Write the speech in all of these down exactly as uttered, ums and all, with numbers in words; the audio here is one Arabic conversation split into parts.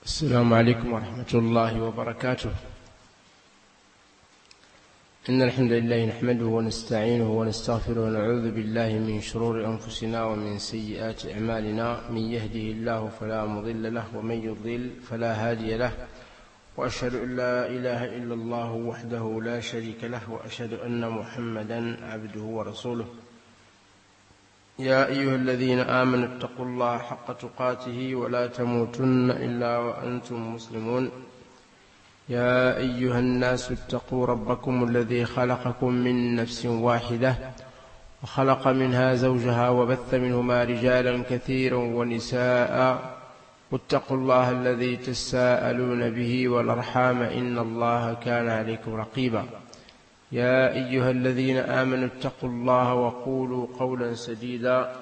السلام عليكم ورحمة الله وبركاته. إن الحمد لله نحمده ونستعينه ونستغفره ونعوذ بالله من شرور أنفسنا ومن سيئات أعمالنا، من يهده الله فلا مضل له ومن يضلل فلا هادي له، وأشهد أن لا إله إلا الله وحده لا شريك له، وأشهد أن محمدا عبده ورسوله. يا أيها الذين آمنوا اتقوا الله حق تقاته ولا تموتن إلا وأنتم مسلمون. يا أيها الناس اتقوا ربكم الذي خلقكم من نفس واحدة وخلق منها زوجها وبث منهما رجالا كثيرا ونساء، واتقوا الله الذي تساءلون به والأرحام إن الله كان عليكم رقيبا. يا أيها الذين آمنوا اتقوا الله وقولوا قولا سديدا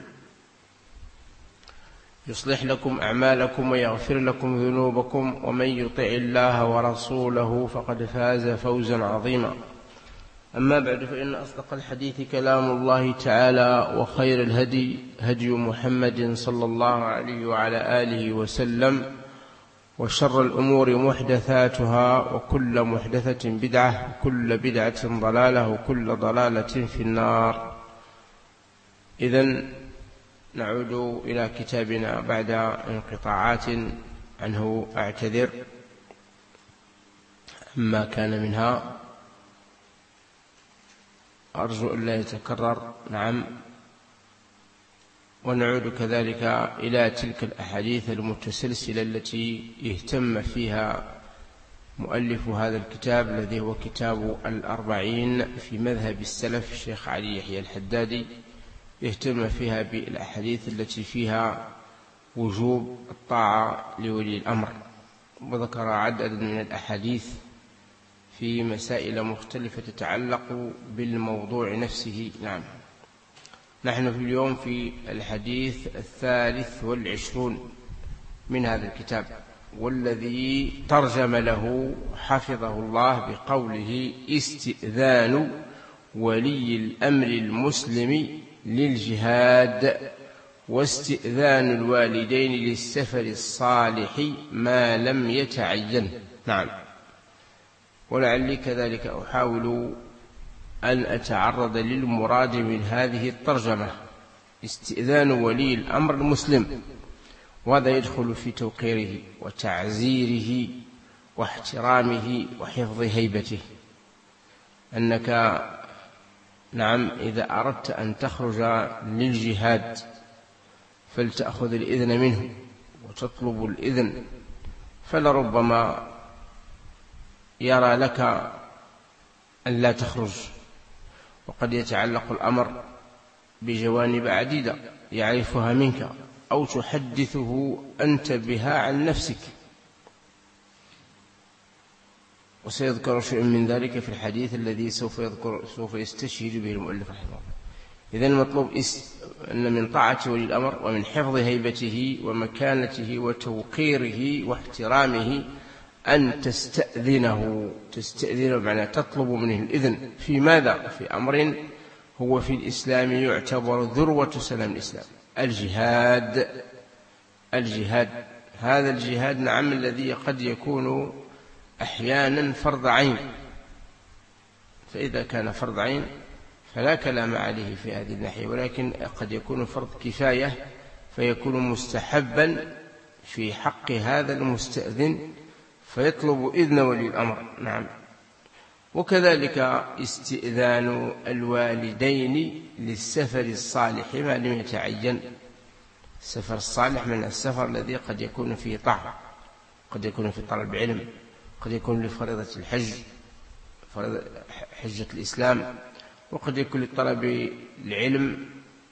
يصلح لكم أعمالكم ويغفر لكم ذنوبكم، ومن يطع الله ورسوله فقد فاز فوزا عظيما. أما بعد، فإن أصدق الحديث كلام الله تعالى، وخير الهدي هدي محمد صلى الله عليه وعلى آله وسلم، وشر الأمور محدثاتها، وكل محدثة بدعة، وكل بدعة ضلالة، وكل ضلالة في النار. إذن نعود إلى كتابنا بعد انقطاعات عنه، أعتذر ما كان منها، أرجو أن لا يتكرر. نعم، ونعود كذلك إلى تلك الأحاديث المتسلسلة التي اهتم فيها مؤلف هذا الكتاب، الذي هو كتاب الأربعين في مذهب السلف الشيخ علي يحيى الحدادي. اهتم فيها بالأحاديث التي فيها وجوب الطاعة لولي الأمر، وذكر عددا من الأحاديث في مسائل مختلفة تتعلق بالموضوع نفسه. نعم، نحن في اليوم في الحديث الثالث والعشرون من هذا الكتاب، والذي ترجم له حفظه الله بقوله: استئذان ولي الأمر المسلم للجهاد، واستئذان الوالدين للسفر الصالح ما لم يتعين. نعم، ولعلي كذلك أحاول أن أتعرض للمراد من هذه الترجمة: استئذان ولي الأمر المسلم، وهذا يدخل في توقيره وتعزيره واحترامه وحفظ هيبته. أنك نعم إذا أردت أن تخرج للجهاد فلتأخذ الإذن منه وتطلب الإذن، فلربما يرى لك أن لا تخرج، وقد يتعلق الأمر بجوانب عديدة يعرفها منك، أو تحدثه أنت بها عن نفسك، وسيذكر شيء من ذلك في الحديث الذي سوف يذكر سوف يستشهد به المؤلف رحمه الله. إذن المطلوب أن من طاعة ولي الأمر ومن حفظ هيبته ومكانته وتوقيره واحترامه أن تستأذنه تستأذنه بمعنى تطلب منه الإذن في ماذا؟ في أمر هو في الإسلام يعتبر ذروة سلام الإسلام: الجهاد. الجهاد هذا الجهاد نعم الذي قد يكون أحيانا فرض عين، فإذا كان فرض عين فلا كلام عليه في هذه الناحية، ولكن قد يكون فرض كفاية فيكون مستحبا في حق هذا المستأذن، فيطلب إذن ولي الأمر. نعم، وكذلك استئذان الوالدين للسفر الصالح ما لم يتعين. السفر الصالح من السفر الذي قد يكون فيه طاعة، قد يكون في طلب علم، قد يكون لفريضة الحج، فريضة حجة الإسلام، وقد يكون لطلب العلم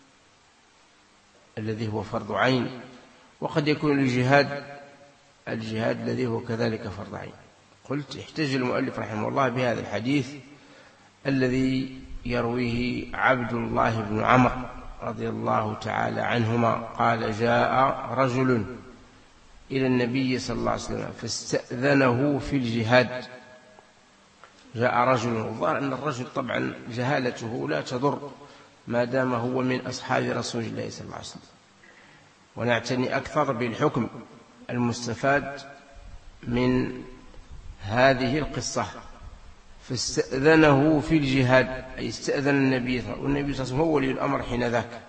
الذي هو فرض عين، وقد يكون للجهاد، الجهاد الذي هو كذلك فرض عين. قلت احتج المؤلف رحمه الله بهذا الحديث الذي يرويه عبد الله بن عمرو رضي الله تعالى عنهما قال: جاء رجل إلى النبي صلى الله عليه وسلم فاستأذنه في الجهاد. جاء رجل، وظهر أن الرجل طبعا جهالته لا تضر ما دام هو من أصحاب رسول الله صلى الله عليه وسلم، ونعتني أكثر بالحكم المستفاد من هذه القصة. فاستأذنه في الجهاد، أي استأذن النبي صلى الله عليه وسلم هو ولي الأمر حين ذاك.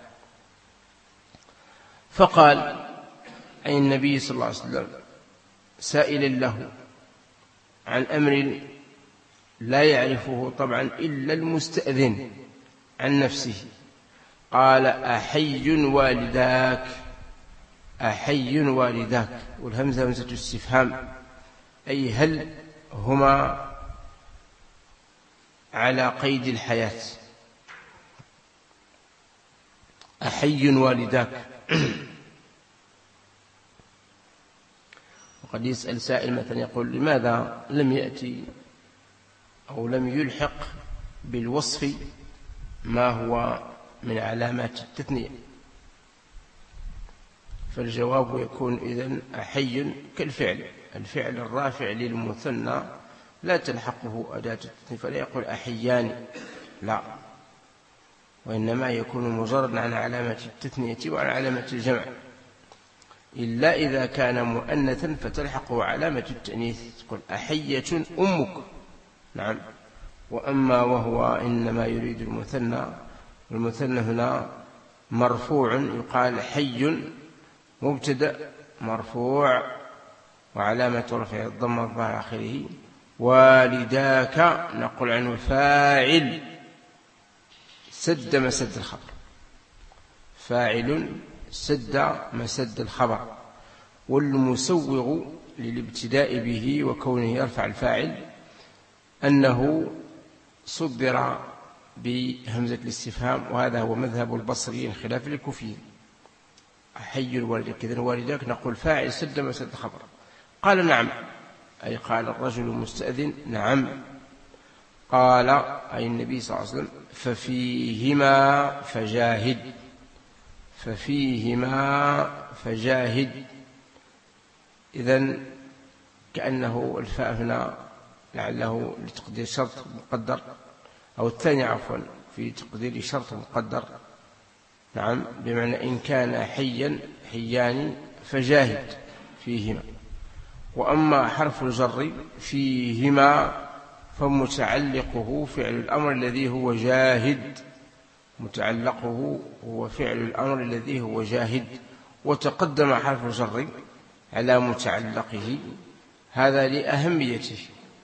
فقال أي النبي صلى الله عليه وسلم سائلا له عن أمر لا يعرفه طبعا إلا المستأذن عن نفسه، قال أحي والداك؟ أحي والداك، والهمزة همزة استفهام، أي هل هما على قيد الحياة؟ أحي والداك. وقد يسأل سائل مثلا يقول لماذا لم يأتي أو لم يلحق بالوصف ما هو من علامات التثنية؟ فالجواب يكون إذن أحي كالفعل، الفعل الرافع للمثنى لا تلحقه أداة التثنية، فلا يقول أحيان، لا، وإنما يكون مجرد عن علامة التثنية وعن علامة الجمع، إلا إذا كان مؤنثا فتلحقه علامة التأنيث، تقول أحية أمك، نعم. وأما وهو إنما يريد المثنى، والمثنى هنا مرفوع، يقال حي مبتدأ مرفوع وعلامة رفعه الضمة على آخره. والداك نقول عنه فاعل سد مسد الخبر، فاعل سد مسد الخبر. والمسوغ للابتداء به وكونه يرفع الفاعل أنه صدر بهمزة الاستفهام، وهذا هو مذهب البصريين خلاف الكوفيين. أحي والدك، إذن والداك نقول فاعل سد مسد الخبر. قال نعم، أي قال الرجل المستأذن نعم. قال أي النبي صلى الله عليه وسلم ففيهما فجاهد، ففيهما فجاهد. إذن كأنه الفاء هنا لعله لتقدير شرط مقدر، أو الثاني عفوا في تقدير شرط مقدر، نعم، بمعنى إن كان حيا حيان فجاهد فيهما. وأما حرف الجر فيهما فمتعلقه فعل الأمر الذي هو جاهد، متعلقه هو فعل الأمر الذي هو جاهد، وتقدم حرف الجر على متعلقه، هذا لأهميته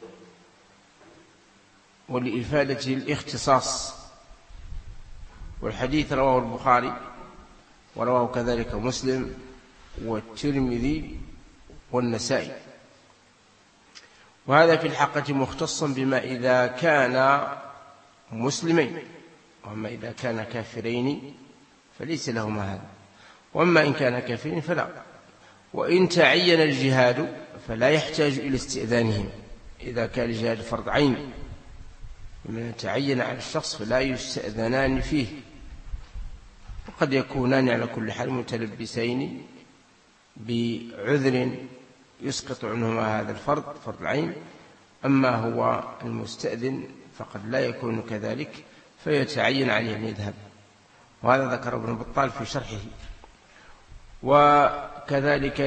ولإفادة الاختصاص. والحديث رواه البخاري ورواه كذلك مسلم والترمذي والنسائي. وهذا في الحقيقة مختص بما إذا كان مسلمين، وأما إذا كان كافرين فليس لهما هذا، وأما إن كان كافرين فلا. وإن تعين الجهاد فلا يحتاج إلى استئذانهم، إذا كان الجهاد فرض عين من تعين على الشخص فلا يستأذنان فيه، وقد يكونان على كل حال متلبسين بعذر يسقط عنهما هذا الفرض فرض العين. أما هو المستأذن فقد لا يكون كذلك، فيتعين عليه أن يذهب، وهذا ذكر ابن بطال في شرحه. وكذلك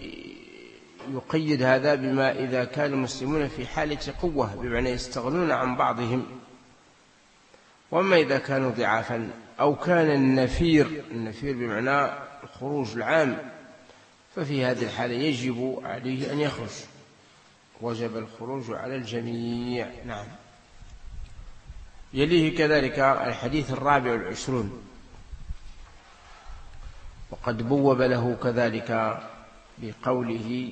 يقيد هذا بما إذا كان المسلمون في حالة قوة، بمعنى يستغنون عن بعضهم. وأما إذا كانوا ضعافا أو كان النفير، النفير بمعنى الخروج العام، ففي هذه الحالة يجب عليه أن يخرج، وجب الخروج على الجميع، نعم. يليه كذلك الحديث الرابع والعشرون، وقد بوب له كذلك بقوله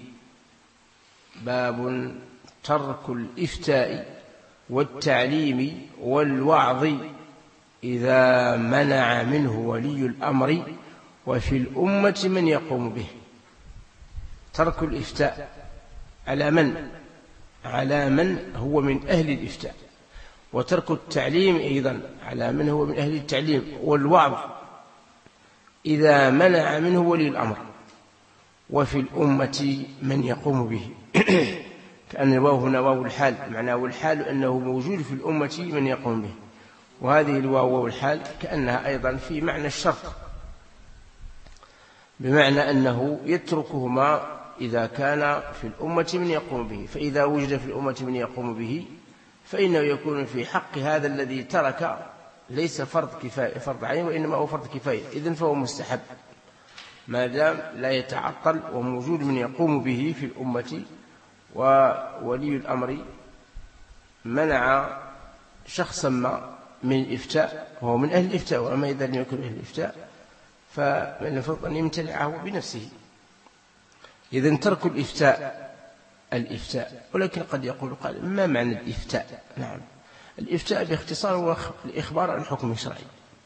باب ترك الإفتاء والتعليم والوعظ إذا منع منه ولي الأمر وفي الأمة من يقوم به. ترك الإفتاء على من؟ على من هو من أهل الإفتاء، وترك التعليم أيضا على من هو من أهل التعليم، والوعظ إذا منع منه ولي الأمر وفي الأمة من يقوم به. كأن الواو هنا واو الحال، معناه والحال أنه موجود في الأمة من يقوم به، وهذه الواو والحال كأنها أيضا في معنى الشرط، بمعنى أنه يتركهما إذا كان في الأمة من يقوم به، فإذا وجد في الأمة من يقوم به فإنه يكون في حق هذا الذي ترك ليس فرض كفاية فرض عين، وإنما هو فرض كفاية، إذن فهو مستحب ما دام لا يتعطل وموجود من يقوم به في الأمة. وولي الأمر منع شخصا ما من الإفتاء وهو من أهل الإفتاء، وأما إذا لم يكن أهل الإفتاء فمن المفروض أن يمتنعه بنفسه. إذن ترك الإفتاء الإفتاء. ولكن قد يقول قال ما معنى الإفتاء؟ نعم، الإفتاء باختصار هو الإخبار عن حكم شرعي،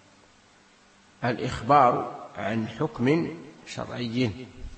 الإخبار عن حكم شرعي.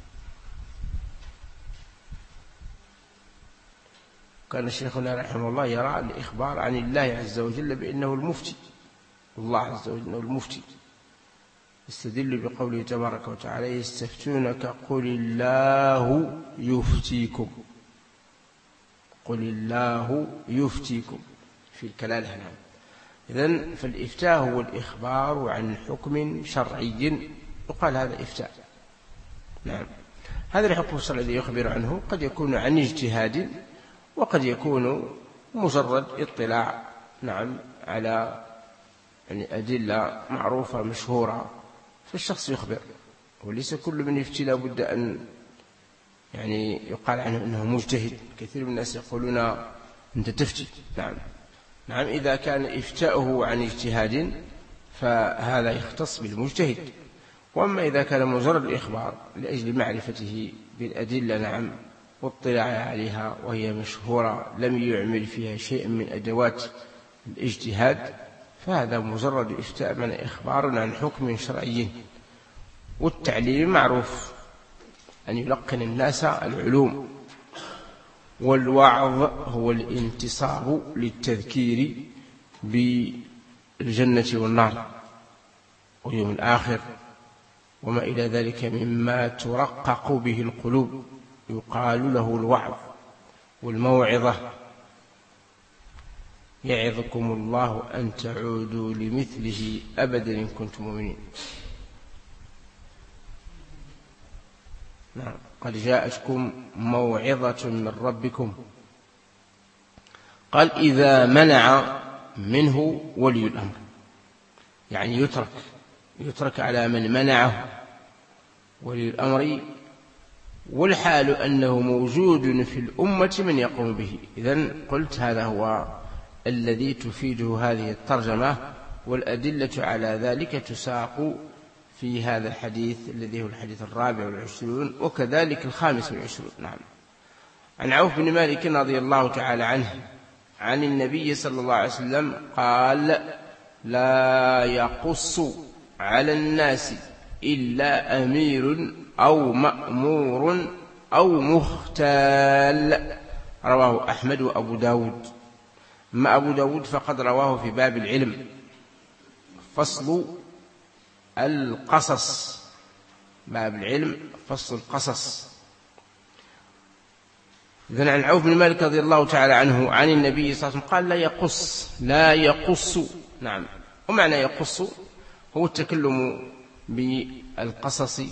كان شيخنا رحمه الله يرى الإخبار عن الله عز وجل بأنه المفتي، الله عز وجل أنه المفتي، استدل بقوله تبارك وتعالى يستفتونك قل الله يفتيكم، قل الله يفتيكم في الكلالة. نعم. إذن فالإفتاء هو الإخبار عن حكم شرعي، يقال هذا إفتاء. نعم. هذا الحكم الشرعي الذي يخبر عنه قد يكون عن اجتهاد، وقد يكون مجرد اطلاع نعم على يعني أدلة معروفة مشهورة فالشخص يخبر، وليس كل من يفتي لا بد أن يعني يقال عنه أنه مجتهد. كثير من الناس يقولون أنت تفتي. نعم نعم إذا كان إفتاؤه عن اجتهاد فهذا يختص بالمجتهد، وأما إذا كان مجرد الإخبار لأجل معرفته بالأدلة نعم واطلاع عليها وهي مشهورة لم يعمل فيها شيء من أدوات الاجتهاد فهذا مجرد إفتاء من إخبار عن حكم شرعي. والتعليم معروف أن يلقن الناس العلوم، والوعظ هو الانتصاب للتذكير بالجنة والنار ويوم الآخر وما إلى ذلك مما ترقق به القلوب، يقال له الوعظ والموعظة. يعظكم الله أن تعودوا لمثله أبدا إن كنتم مؤمنين. نعم قد جاءتكم موعظة من ربكم. قال إذا منع منه ولي الأمر، يعني يترك يترك على من منعه ولي الأمر، والحال أنه موجود في الأمة من يقوم به. إذن قلت هذا هو الذي تفيده هذه الترجمة، والأدلة على ذلك تساق في هذا الحديث الذي هو الحديث الرابع والعشرون وكذلك الخامس والعشرون. نعم. عن عوف بن مالك رضي الله تعالى عنه عن النبي صلى الله عليه وسلم قال لا يقص على الناس إلا أمير أو مأمور أو مختال. رواه أحمد وأبو داود. أما أبو داود فقد رواه في باب العلم فصل القصص، باب العلم فصل القصص. إذن عن عوف بن مالك رضي الله تعالى عنه عن النبي صلى الله عليه وسلم قال لا يقص لا يقص. نعم. ومعنى يقص هو التكلم بالقصص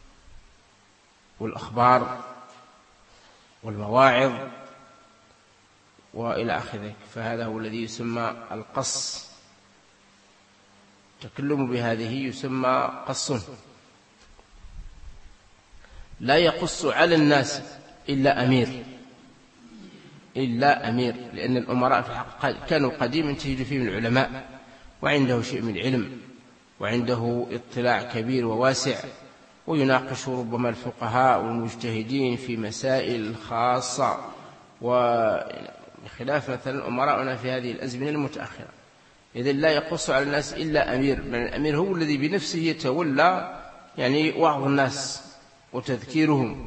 والأخبار والمواعظ وإلى آخره، فهذا هو الذي يسمى القص. التكلم بهذه يسمى قص. لا يقص على الناس إلا أمير إلا أمير لأن الأمراء في الحق كانوا قديما تجد فيهم العلماء وعنده شيء من العلم وعنده اطلاع كبير وواسع، ويناقش ربما الفقهاء والمجتهدين في مسائل خاصة، وخلاف مثلا أمراءنا في هذه الأزمنة المتأخرة. إذن لا يقص على الناس إلا أمير، من الأمير هو الذي بنفسه يتولى يعني وعظ الناس وتذكيرهم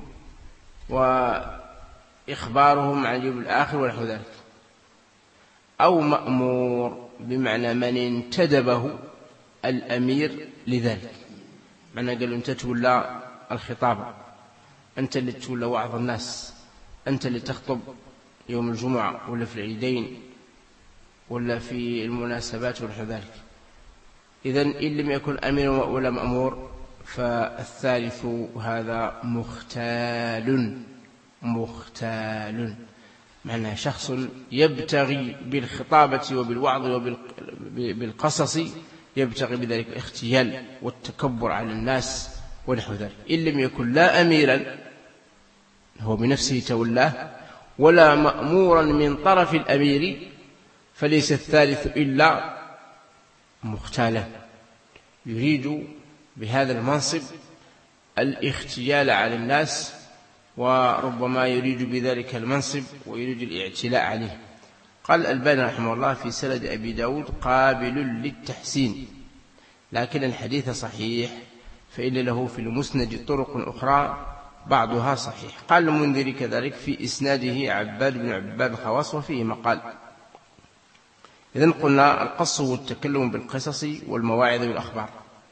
وإخبارهم عن اليوم الآخر ونحو ذلك. أو مأمور بمعنى من انتدبه الأمير لذلك، معنى قال أنت تولى الخطابة، أنت اللي تولى وعظ الناس، أنت اللي تخطب يوم الجمعة ولا في العيدين ولا في المناسبات ونحو ذلك. إذن إن لم يكن أمير ولا مأمور فالثالث هذا مختال. مختال معناه شخص يبتغي بالخطابة وبالوعظ وبالقصص يبتغي بذلك الاختيال والتكبر على الناس ونحو ذلك. إن لم يكن لا أميرا هو بنفسه تولاه ولا مأمورا من طرف الأمير فليس الثالث إلا مختالا يريد بهذا المنصب الاختيال على الناس، وربما يريد بذلك المنصب ويريد الاعتلاء عليه. قال الألباني رحمه الله في سند أبي داود قابل للتحسين، لكن الحديث صحيح، فإن له في المسند طرق أخرى بعضها صحيح. قال المنذري كذلك في إسناده عباد بن عباد الخواص وفيه مقال. إذن قلنا القص والتكلم بالقصص والمواعظ والأخبار.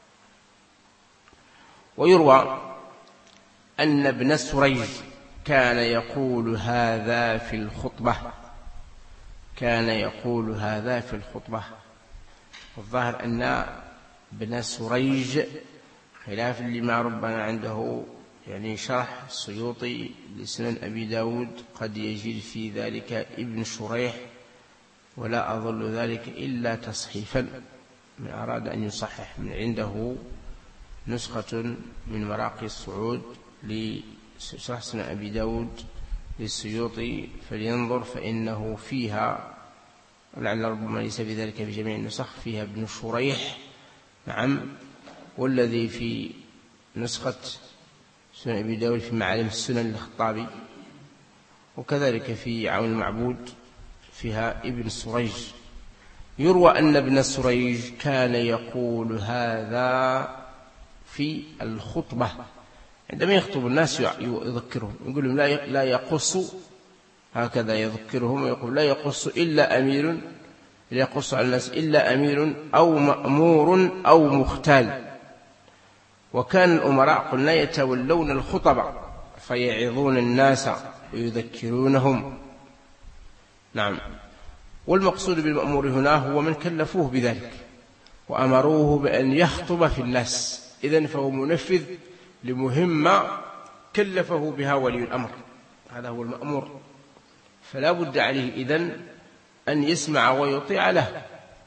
ويروى أن ابن سريج كان يقول هذا في الخطبة كان يقول هذا في الخطبة والظاهر أن ابن سريج خلاف لما ربنا عنده يعني شرح السيوطي لسنن أبي داود قد يجد في ذلك ابن شريح، ولا أظل ذلك إلا تصحيفا من أراد أن يصحح من عنده نسخة من مراقي الصعود لشرح سنن أبي داود للسيوطي فلينظر، فإنه فيها لعل ربما ليس بذلك بجميع النسخ فيها ابن شريح نعم، والذي في نسخة سنن أبي داود في معالم السنن للخطابي، وكذلك في عون المعبود فيها ابن سريج. يروى أن ابن سريج كان يقول هذا في الخطبة عندما يخطب الناس يذكرهم، يقول لهم لا يقص، هكذا يذكرهم ويقول لا يقص إلا أمير، لا يقص على الناس إلا أمير أو مأمور أو مختال. وكان الأمراء قلنا يتولون الخطبة فيعظون الناس ويذكرونهم نعم. والمقصود بالمأمور هنا هو من كلفوه بذلك وأمروه بأن يخطب في الناس، إذن فهو منفذ لمهمة كلفه بها ولي الأمر، هذا هو المأمور، فلا بد عليه إذن أن يسمع ويطيع له.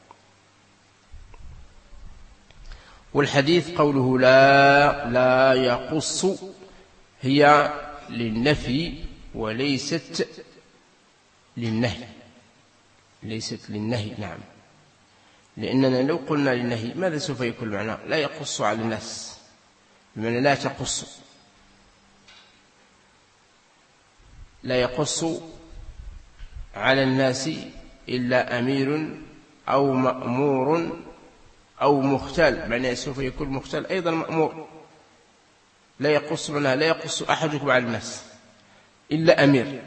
والحديث قوله لا لا يقص هي للنفي وليست للنهي، ليست للنهي نعم، لأننا لو قلنا للنهي ماذا سوف يكون معناه؟ لا يقص على الناس، بمعنى لا تقص، لا يقص على الناس إلا أمير أو مأمور أو مختال، معناه سوف يكون مختال أيضا مأمور. لا يقص منها لا يقص أحدكم على الناس إلا أمير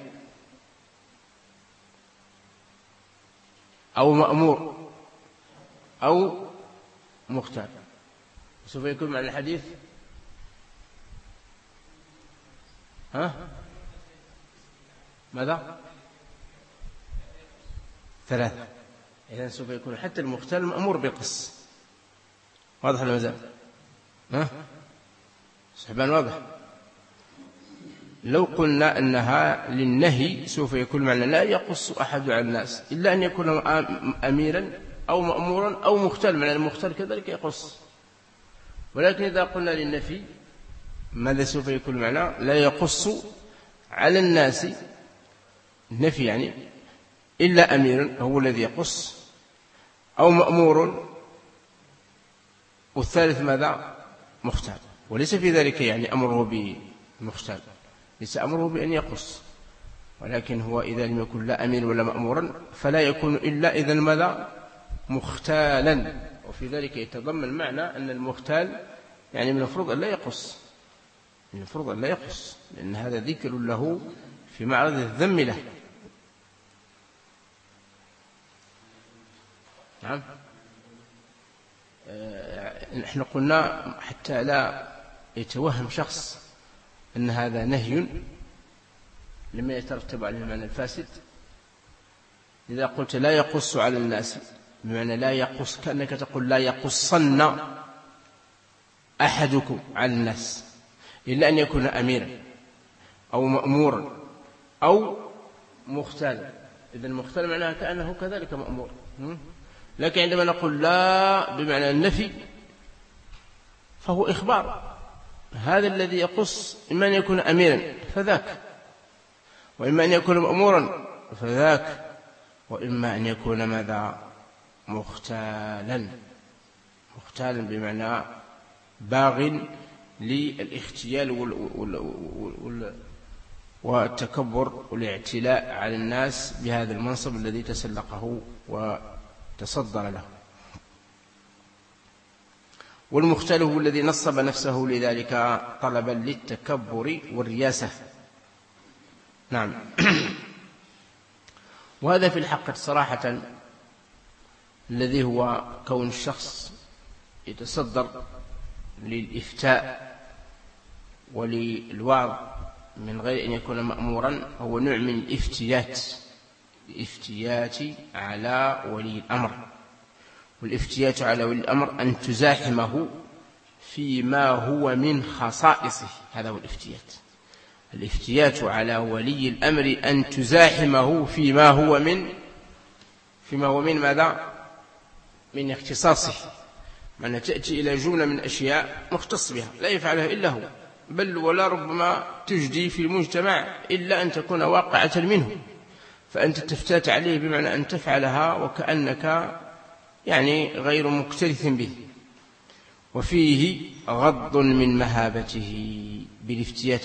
أو مأمور أو مختال، سوف يكون معنى الحديث ها ماذا؟ ثلاثة. إذن سوف يكون حتى المختال مأمور بالقص. واضح ولا مازال؟ ها سحبان واضح. لو قلنا أنها للنهي سوف يكون معنى لا يقص أحد على الناس إلا أن يكون أميرا أو مأمورا أو مختال، معنى المختال كذلك يقص. ولكن إذا قلنا للنفي ماذا سوف يكون معنى؟ لا يقص على الناس، النفي يعني إلا أمير هو الذي يقص أو مأمور، والثالث ماذا؟ مختال. وليس في ذلك يعني أمره بمختال، ليس أمره بأن يقص، ولكن هو إذا لم يكن لا أمير ولا مأمورا فلا يكون إلا إذا ماذا؟ مختالا. وفي ذلك يتضمن معنى أن المختال يعني من المفروض أن لا يقص، من المفروض أن لا يقص، لأن هذا ذكر له في معرض الذم له. نعم نحن قلنا حتى لا يتوهم شخص أن هذا نهي لما يترتب عليه المعنى الفاسد. إذا قلت لا يقص على الناس بمعنى لا يقص، كأنك تقول لا يقصن أحدكم على الناس إلا أن يكون أميرا أو مأمورا أو مختالا. إذا المختال معناها كأنه كذلك مأمور. لكن عندما نقول لا بمعنى النفي فهو إخبار. هذا الذي يقص إما أن يكون أميرا فذاك، وإما أن يكون مأمورا فذاك، وإما أن يكون ماذا؟ مختالا. مختالا بمعنى باغ للاختيال والتكبر والاعتلاء على الناس بهذا المنصب الذي تسلقه وتصدر له. والمختال هو الذي نصب نفسه لذلك طلبا للتكبر والرياسة. نعم. وهذا في الحق صراحة الذي هو كون الشخص يتصدر للإفتاء وللوعظ من غير أن يكون مأمورا هو نوع من الافتيات، الافتيات على ولي الأمر. والافتيات على ولي الأمر أن تزاحمه فيما هو من خصائصه، هذا هو الافتيات. الافتيات على ولي الأمر أن تزاحمه فيما هو من فيما هو من ماذا؟ من اختصاصه. معنى تأتي إلى جملة من أشياء مختص بها لا يفعلها إلا هو، بل ولا ربما تجدي في المجتمع إلا أن تكون واقعة منه، فأنت تفتات عليه بمعنى أن تفعلها وكأنك يعني غير مكترث به. وفيه غض من مهابته بالافتيات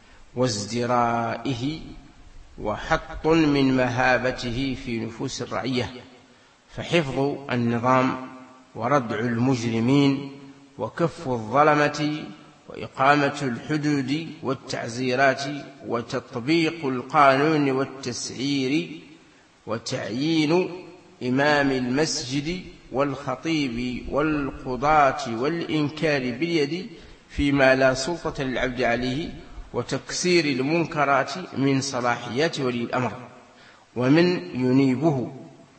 وازدرائه، وحط من مهابته في نفوس الرعية، فحفظ النظام وردع المجرمين وكف الظلمة وإقامة الحدود والتعزيرات وتطبيق القانون والتسعير وتعيين إمام المسجد والخطيب والقضاة والإنكار باليد فيما لا سلطة للعبد عليه، وتكسير المنكرات من صلاحيات ولي الأمر ومن ينيبه،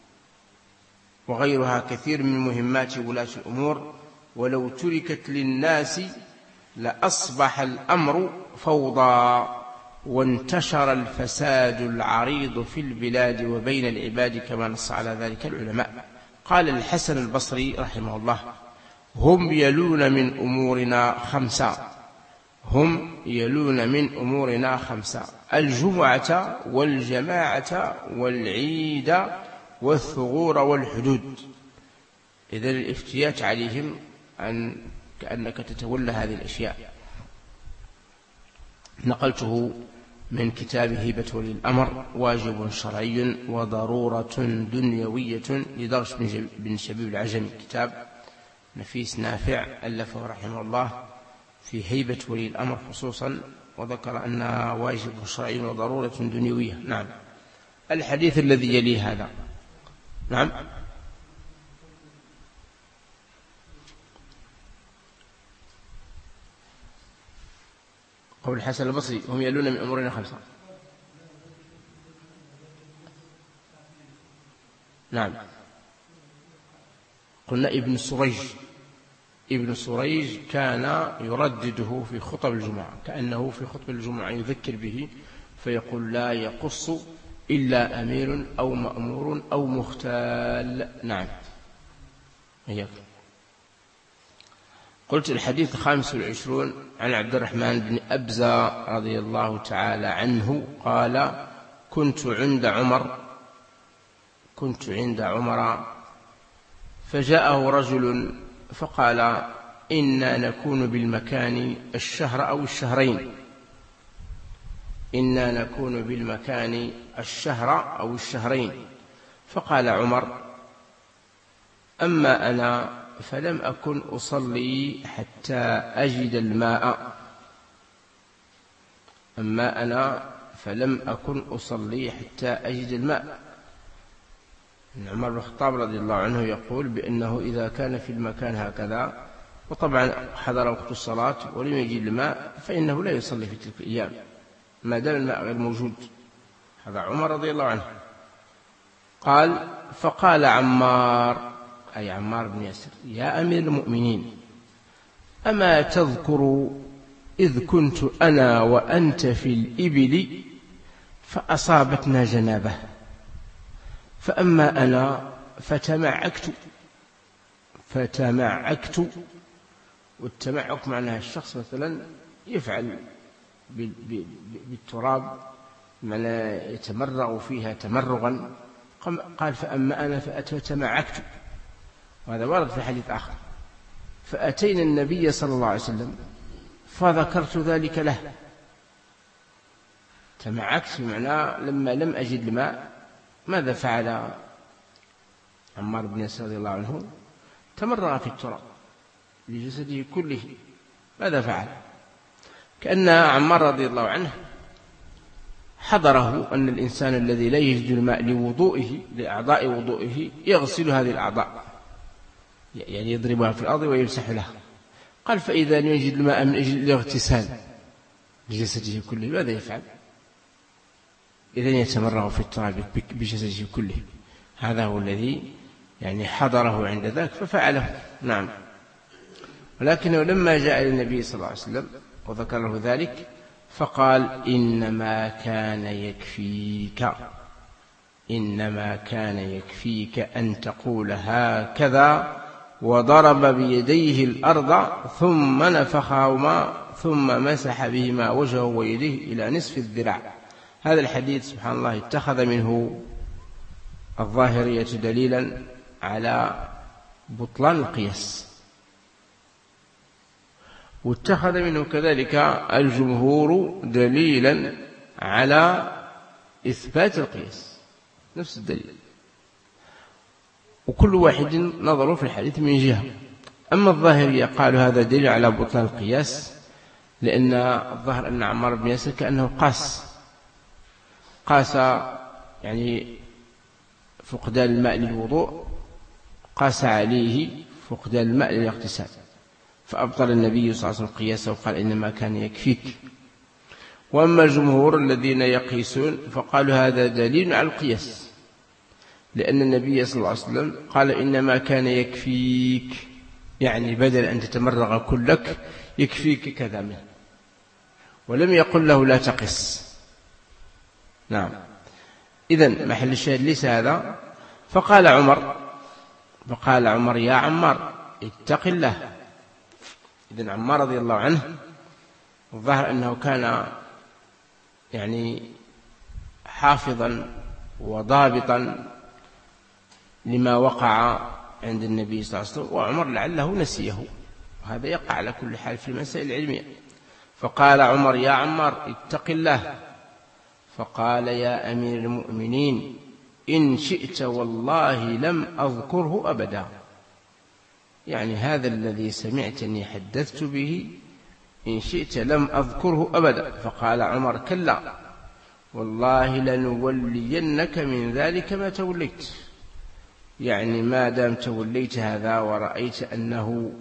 وغيرها كثير من مهمات ولاة الأمور. ولو تركت للناس لأصبح الأمر فوضى وانتشر الفساد العريض في البلاد وبين العباد، كما نص على ذلك العلماء. قال الحسن البصري رحمه الله: هم يلون من أمورنا خمسة، هم يلون من أمورنا خمسة: الجمعة والجماعة والعيد والثغور والحدود. إذن الافتيات عليهم أن كأنك تتولى هذه الأشياء. نقلته من كتاب هيبة ولي الأمر، واجب شرعي وضرورة دنيوية لدرش بن شبيب العجمي، كتاب نفيس نافع ألفه رحمه الله في هيبة ولي الأمر خصوصا، وذكر أنها واجب شرعي وضرورة دنيوية. نعم. الحديث الذي يلي هذا. نعم. قول الحسن البصري: هم يلون من أمورنا خمسة. نعم. قلنا ابن سريج، ابن سريج كان يردده في خطب الجمعة، كأنه في خطب الجمعة يذكر به فيقول: لا يقص إلا أمير أو مأمور أو مختال. نعم. هيك. قلت الحديث الخامس والعشرون عن عبد الرحمن بن أبزة رضي الله تعالى عنه قال: كنت عند عمر كنت عند عمر فجاءه رجل فقال: إنا نكون بالمكان الشهر أو الشهرين إنا نكون بالمكان الشهر أو الشهرين فقال عمر: أما أنا فلم أكن أصلي حتى أجد الماء أما أنا فلم أكن أصلي حتى أجد الماء. عمر بن الخطاب رضي الله عنه يقول بأنه إذا كان في المكان هكذا وطبعا حضر وقت الصلاة ولم يجد الماء فإنه لا يصلي في تلك الأيام ما دام الماء غير موجود. هذا عمر رضي الله عنه. قال: فقال عمار، أي عمار بن ياسر: يا أمير المؤمنين، أما تذكر إذ كنت أنا وأنت في الإبل فأصابتنا جنابة، فأما أنا فتمعكت فتمعكت والتمعك معناها الشخص مثلا يفعل بالتراب معنى يتمرغ فيها تمرغا، قال فأما أنا فتمعكت، وهذا ورد في حديث آخر. فأتينا النبي صلى الله عليه وسلم فذكرت ذلك له. تمعكت بمعنى لما لم أجد الماء ماذا فعل عمار بن ياسر رضي الله عنه؟ تمرغ في التراب بجسده كله. ماذا فعل؟ كأن عمار رضي الله عنه حضره أن الإنسان الذي لا يجد الماء لوضوئه لأعضاء وضوئه يغسل هذه الأعضاء، يعني يضربها في الأرض ويمسح لها. قال فإذا لم يجد الماء من أجل الاغتسال لجسده كله ماذا يفعل؟ إذن يتمرغ في التراب بجسده كله. هذا هو الذي يعني حضره عند ذاك ففعله. نعم. ولكنه لما جاء للنبي صلى الله عليه وسلم وذكر له ذلك فقال إنما كان يكفيك إنما كان يكفيك أن تقول هكذا، وضرب بيديه الأرض ثم نفخهما ثم مسح بهما وجهه ويديه إلى نصف الذراع. هذا الحديث سبحان الله اتخذ منه الظاهرية دليلا على بطلان القياس، واتخذ منه كذلك الجمهور دليلا على إثبات القياس، نفس الدليل، وكل واحد نظره في الحديث من جهة. أما الظاهرية قالوا هذا دليل على بطلان القياس، لأن الظاهر أن عمار بن ياسر كأنه قاس قاس يعني فقدان الماء للوضوء، قاس عليه فقدان الماء للاغتسال، فأبطل النبي صلى الله عليه وسلم قياسه وقال إنما كان يكفيك. وأما الجمهور الذين يقيسون فقالوا هذا دليل على القياس، لأن النبي صلى الله عليه وسلم قال إنما كان يكفيك، يعني بدل أن تتمرغ كلك يكفيك كذا منه، ولم يقل له لا تقص. نعم. إذن محل الشاهد ليس هذا. فقال عمر فقال عمر يا عمار اتق الله. إذن عمار رضي الله عنه الظاهر أنه كان يعني حافظا وضابطا لما وقع عند النبي صلى الله عليه وسلم، وعمر لعله نسيه، وهذا يقع على كل حال في المسائل العلمية. فقال عمر يا عمار اتق الله. فقال يا أمير المؤمنين إن شئت والله لم أذكره أبدا، يعني هذا الذي سمعتني حدثت به إن شئت لم أذكره أبدا. فقال عمر كلا والله لنولينك من ذلك ما توليت، يعني ما دام توليت هذا ورأيت أنه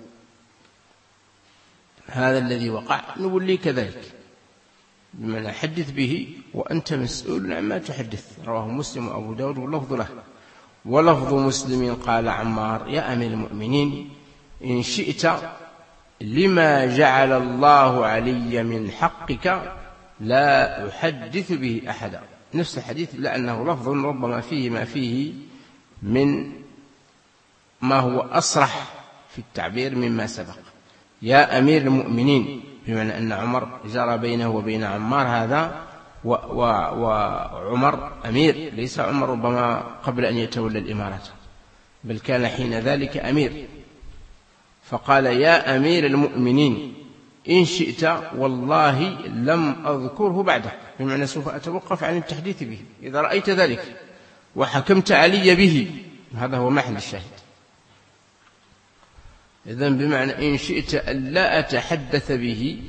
هذا الذي وقع نوليك ذلك، بمعنى حدث به وأنت مسؤول عما تحدث. رواه مسلم وأبو داود واللفظ له. ولفظ مسلم قال عمار يا أمير المؤمنين إن شئت لما جعل الله علي من حقك لا أحدث به أحدا. نفس الحديث لأنه لفظ ربما فيه ما فيه من ما هو أصرح في التعبير مما سبق. يا أمير المؤمنين بمعنى أن عمر جرى بينه وبين عمار هذا، وعمر أمير، ليس عمر ربما قبل أن يتولى الإمارة، بل كان حين ذلك أمير. فقال يا أمير المؤمنين إن شئت والله لم أذكره بعدك، بمعنى سوف أتوقف عن التحديث به إذا رأيت ذلك وحكمت علي به. هذا هو محل الشاهد. إذن بمعنى إن شئت أن لا أتحدث به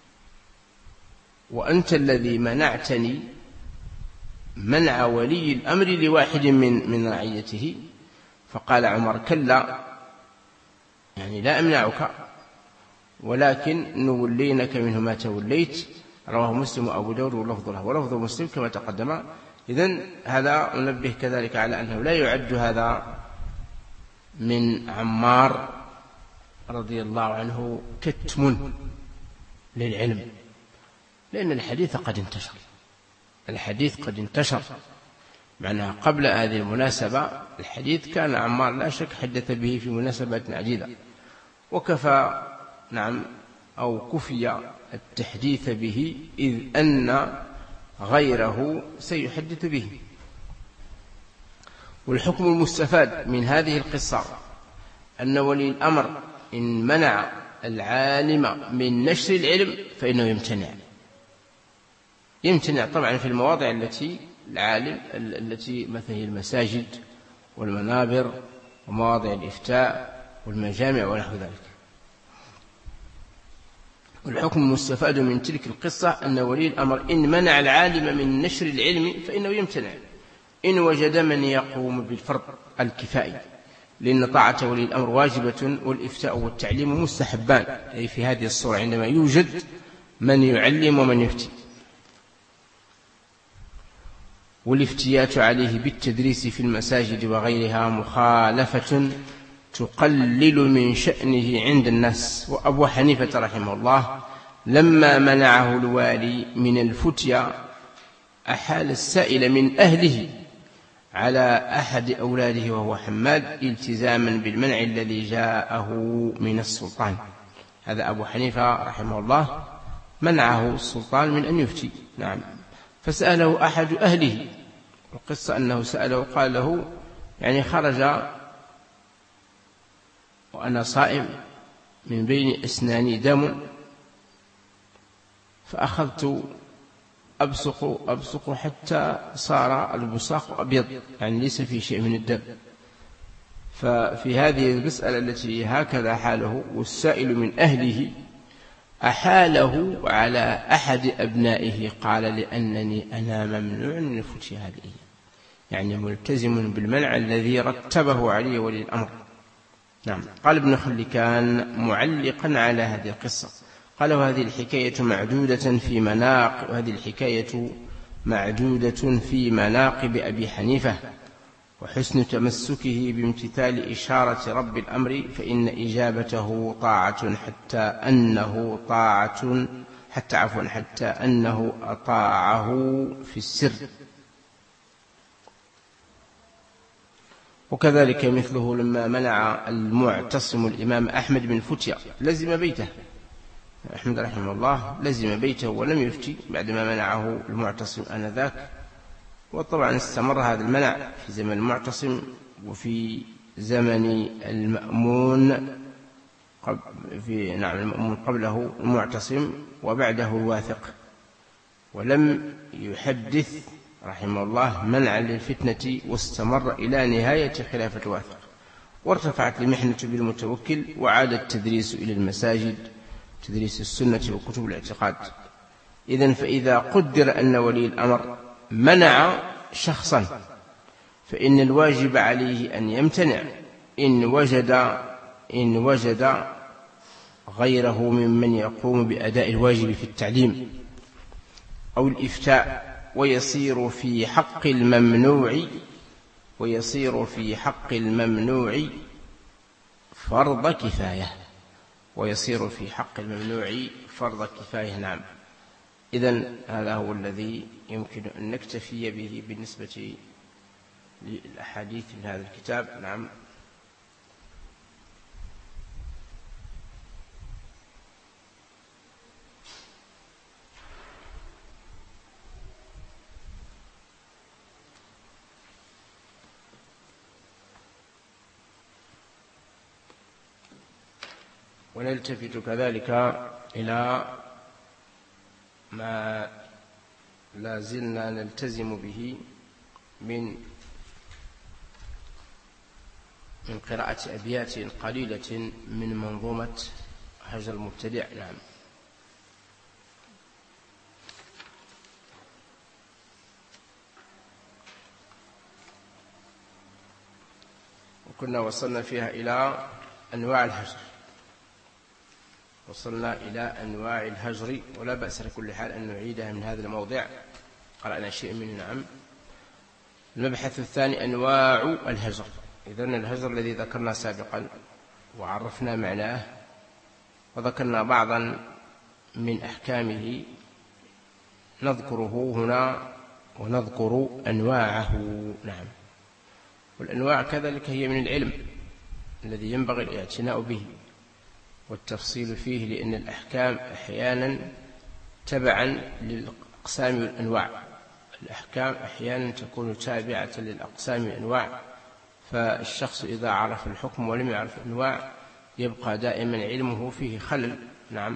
وأنت الذي منعتني منع ولي الأمر لواحد من من رعيته. فقال عمر كلا، يعني لا أمنعك ولكن نولينك منه ما توليت. رواه مسلم وأبو داود واللفظ له، ولفظ مسلم كما تقدم. إذن هذا ننبه كذلك على أنه لا يعد هذا من عمار رضي الله عنه كتم للعلم، لأن الحديث قد انتشر، الحديث قد انتشر معناها قبل هذه المناسبة الحديث كان عمار لا شك حدث به في مناسبات عديدة، وكفى نعم أو كفي التحديث به إذ أن غيره سيحدث به. والحكم المستفاد من هذه القصة أن ولي الأمر إن منع العالم من نشر العلم فإنه يمتنع، يمتنع طبعا في المواضع التي العالم التي مثل المساجد والمنابر ومواضع الإفتاء والمجامع ونحو ذلك. والحكم المستفاد من تلك القصة أن ولي الأمر إن منع العالم من نشر العلم فإنه يمتنع إن وجد من يقوم بالفرض الكفائي، لأن طاعة ولي الأمر واجبة والإفتاء والتعليم مستحبان، أي في هذه الصورة عندما يوجد من يعلم ومن يفتي. والافتيات عليه بالتدريس في المساجد وغيرها مخالفة تقلل من شأنه عند الناس. وأبو حنيفة رحمه الله لما منعه الوالي من الفتيا أحال السائل من أهله على أحد أولاده وهو حماد التزاما بالمنع الذي جاءه من السلطان. هذا أبو حنيفة رحمه الله منعه السلطان من أن يفتي، نعم، فسأله أحد أهله، القصة أنه سأله قال له يعني خرج وأنا صائم من بين أسناني دم فأخذت أبصق أبصق حتى صار البصاق أبيض، يعني ليس في شيء من الدم. ففي هذه المسألة التي هكذا حاله والسائل من أهله أحاله على أحد أبنائه قال لأنني أنا ممنوع من الفتيا هذه، يعني ملتزم بالمنع الذي رتبه عليه ولي الأمر. نعم. قال ابن خلكان معلقا على هذه القصة قال وهذه الحكاية معدودة في مناقب وهذه الحكاية معدودة في مناقب أبي حنيفة وحسن تمسكه بامتثال إشارة رب الأمر، فإن إجابته طاعة حتى أنه طاعة حتى عفوا حتى أنه أطاعه في السر. وكذلك مثله لما منع المعتصم الإمام أحمد بن فتيا لزم بيته، أحمد رحمه الله لزم بيته ولم يفتي بعدما منعه المعتصم آنذاك. وطبعا استمر هذا المنع في زمن المعتصم وفي زمن المأمون في نعم المأمون قبله المعتصم وبعده الواثق، ولم يحدث رحمه الله منعا للفتنة واستمر إلى نهاية خلافة الواثق. وارتفعت المحنة بالمتوكل وعاد التدريس إلى المساجد تدريس السنة وكتب الاعتقاد. إذن فإذا قدر أن ولي الأمر منع شخصا فإن الواجب عليه أن يمتنع إن وجد إن وجد غيره ممن يقوم بأداء الواجب في التعليم أو الإفتاء، ويصير في حق الممنوع ويصير في حق الممنوع فرض كفاية ويصير في حق الممنوع فرض كفاية. نعم. إذن هذا هو الذي يمكن أن نكتفي به بالنسبة للأحاديث من هذا الكتاب. نعم. ونلتفت كذلك إلى ما لا زلنا نلتزم به من من قراءة أبيات قليلة من منظومة هجر المبتدع. نعم. وكنا وصلنا فيها إلى أنواع الهجر، وصلنا إلى أنواع الهجر، ولا بأس لكل حال أن نعيدها من هذا الموضع، قرأنا شيء منه. نعم. المبحث الثاني أنواع الهجر. إذن الهجر الذي ذكرنا سابقا وعرفنا معناه وذكرنا بعضا من أحكامه نذكره هنا ونذكر أنواعه. نعم. والأنواع كذلك هي من العلم الذي ينبغي الاعتناء به والتفصيل فيه، لأن الأحكام أحيانا تبعا للأقسام والأنواع. الأحكام أحيانا تكون تابعة للأقسام والأنواع، فالشخص إذا عرف الحكم ولم يعرف الأنواع يبقى دائما علمه فيه خلل. نعم.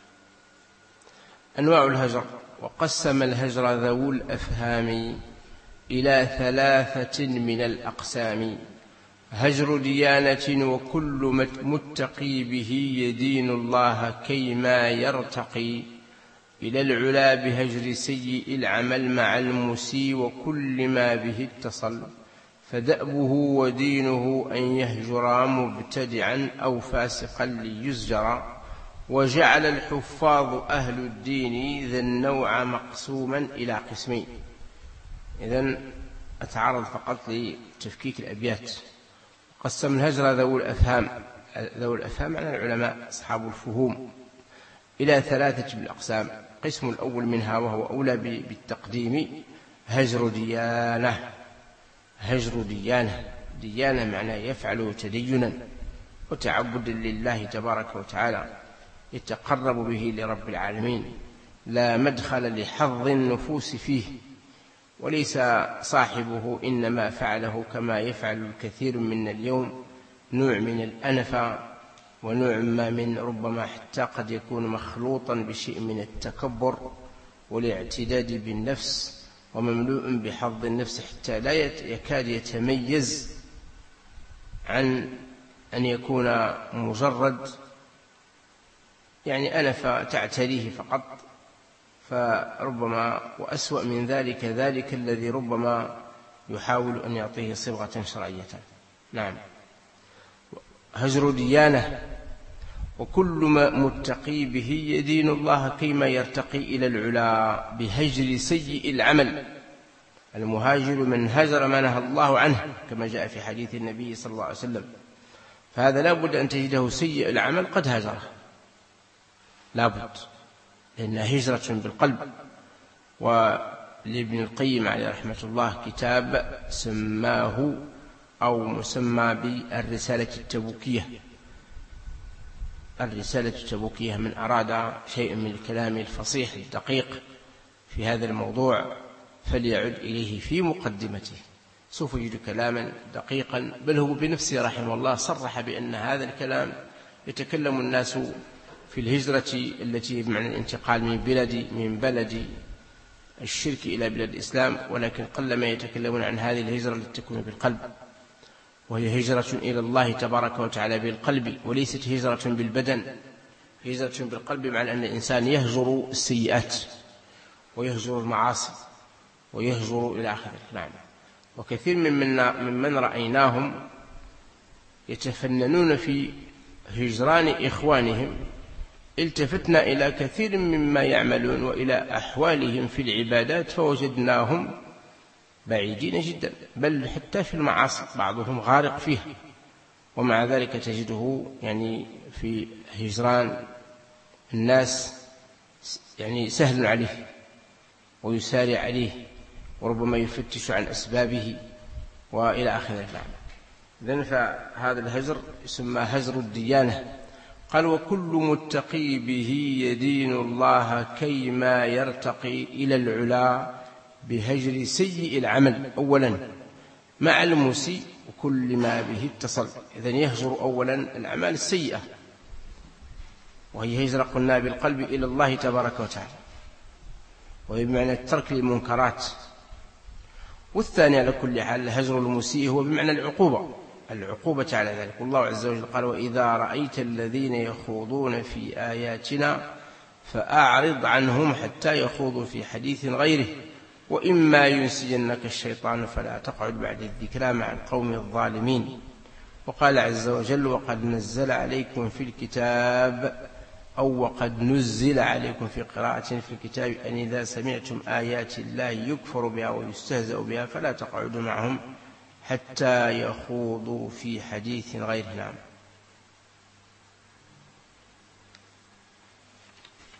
أنواع الهجر. وقسم الهجر ذو الأفهام إلى ثلاثة من الأقسام: هجر ديانة وكل متقي به يدين الله كيما يرتقي، إلى العلا بهجر سيء العمل مع المسيء وكل ما به اتصل، فدأبه ودينه أن يهجر مبتدعا أو فاسقا ليزجر، وجعل الحفاظ أهل الدين ذا النوع مقسوما إلى قسمين. إذن أتعرض فقط لتفكيك الأبيات. قسم الهجر ذو الأفهام، ذو الأفهام عن العلماء أصحاب الفهوم، إلى ثلاثة بالأقسام. قسم الأول منها وهو أولى بالتقديم هجر ديانة. هجر ديانة، ديانة معناه يفعل تدينا وتعبدا لله تبارك وتعالى، يتقرب به لرب العالمين، لا مدخل لحظ النفوس فيه، وليس صاحبه إنما فعله كما يفعل الكثير من اليوم، نوع من الأنفة ونوع ما من ربما حتى قد يكون مخلوطا بشيء من التكبر والاعتداد بالنفس، ومملوء بحظ النفس حتى لا يكاد يتميز عن أن يكون مجرد يعني أنفة تعتريه فقط. فربما وأسوأ من ذلك ذلك الذي ربما يحاول أن يعطيه صبغة شرعية. نعم. هجر ديانة وكل ما متقي به يدين الله كيما يرتقي إلى العلا بهجر سيء العمل. المهاجر من هجر ما نهى الله عنه كما جاء في حديث النبي صلى الله عليه وسلم، فهذا لا بد أن تجده سيء العمل قد هجره، لا بد، لأنها هجرة بالقلب. ولابن القيم عليه رحمة الله كتاب سماه أو مسمى بالرسالة التبوكية. الرسالة التبوكية، من أراد شيء من الكلام الفصيح الدقيق في هذا الموضوع فليعد إليه في مقدمته، سوف يجد كلاما دقيقا، بل هو بنفسه رحمه الله صرح بأن هذا الكلام يتكلم الناس في الهجرة التي بمعنى الانتقال من بلد من بلد الشرك إلى بلاد الإسلام، ولكن قلما يتكلمون عن هذه الهجرة التي تكون بالقلب، وهي هجرة إلى الله تبارك وتعالى بالقلب، وليست هجرة بالبدن. هجرة بالقلب معنى أن الإنسان يهجر السيئات ويهجر المعاصي ويهجر إلى آخره. نعم. وكثير من من رأيناهم يتفننون في هجران إخوانهم، التفتنا إلى كثير مما يعملون وإلى أحوالهم في العبادات فوجدناهم بعيدين جدا، بل حتى في المعاصي بعضهم غارق فيها، ومع ذلك تجده يعني في هجران الناس يعني سهل عليه ويسارع عليه وربما يفتش عن أسبابه وإلى آخره. إذن فهذا الهجر يسمى هجر الديانة. قال وكل متقي به يدين الله كيما يرتقي إلى العلا بهجر سيء العمل أولا مع المسيء وكل ما به اتصل. إذن يهجر أولا الأعمال السيئة، وهي هجرة قلنا بالقلب إلى الله تبارك وتعالى، وهي بمعنى الترك للمنكرات. والثاني على كل حال هجر المسيء هو بمعنى العقوبة، العقوبة على ذلك. والله عز وجل قال وإذا رأيت الذين يخوضون في آياتنا فأعرض عنهم حتى يخوضوا في حديث غيره وإما ينسينك الشيطان فلا تقعد بعد الذكرى مع القوم الظالمين. وقال عز وجل وقد نزل عليكم في الكتاب أو وقد نزل عليكم في قراءة في الكتاب أن إذا سمعتم آيات الله يكفر بها ويستهزأ بها فلا تقعدوا معهم حتى يخوضوا في حديث غيره. نعم.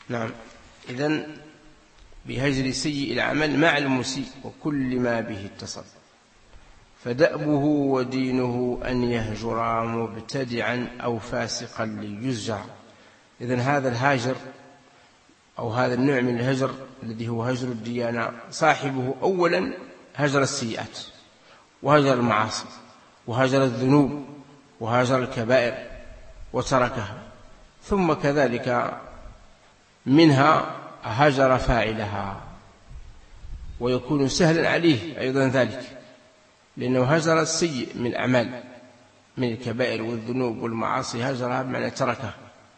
نعم. إذن بهجر سيء العمل مع المسيء وكل ما به اتصل. فدأبه ودينه أن يهجر مبتدعا أو فاسقا ليزجر. إذن هذا الهاجر أو هذا النوع من الهجر الذي هو هجر الديانة صاحبه أولا هجر السيئات وهجر المعاصي وهجر الذنوب وهجر الكبائر وتركها، ثم كذلك منها هجر فاعلها، ويكون سهلا عليه أيضا ذلك، لأنه هجر السيء من الأعمال من الكبائر والذنوب والمعاصي، هجرها بمعنى تركها،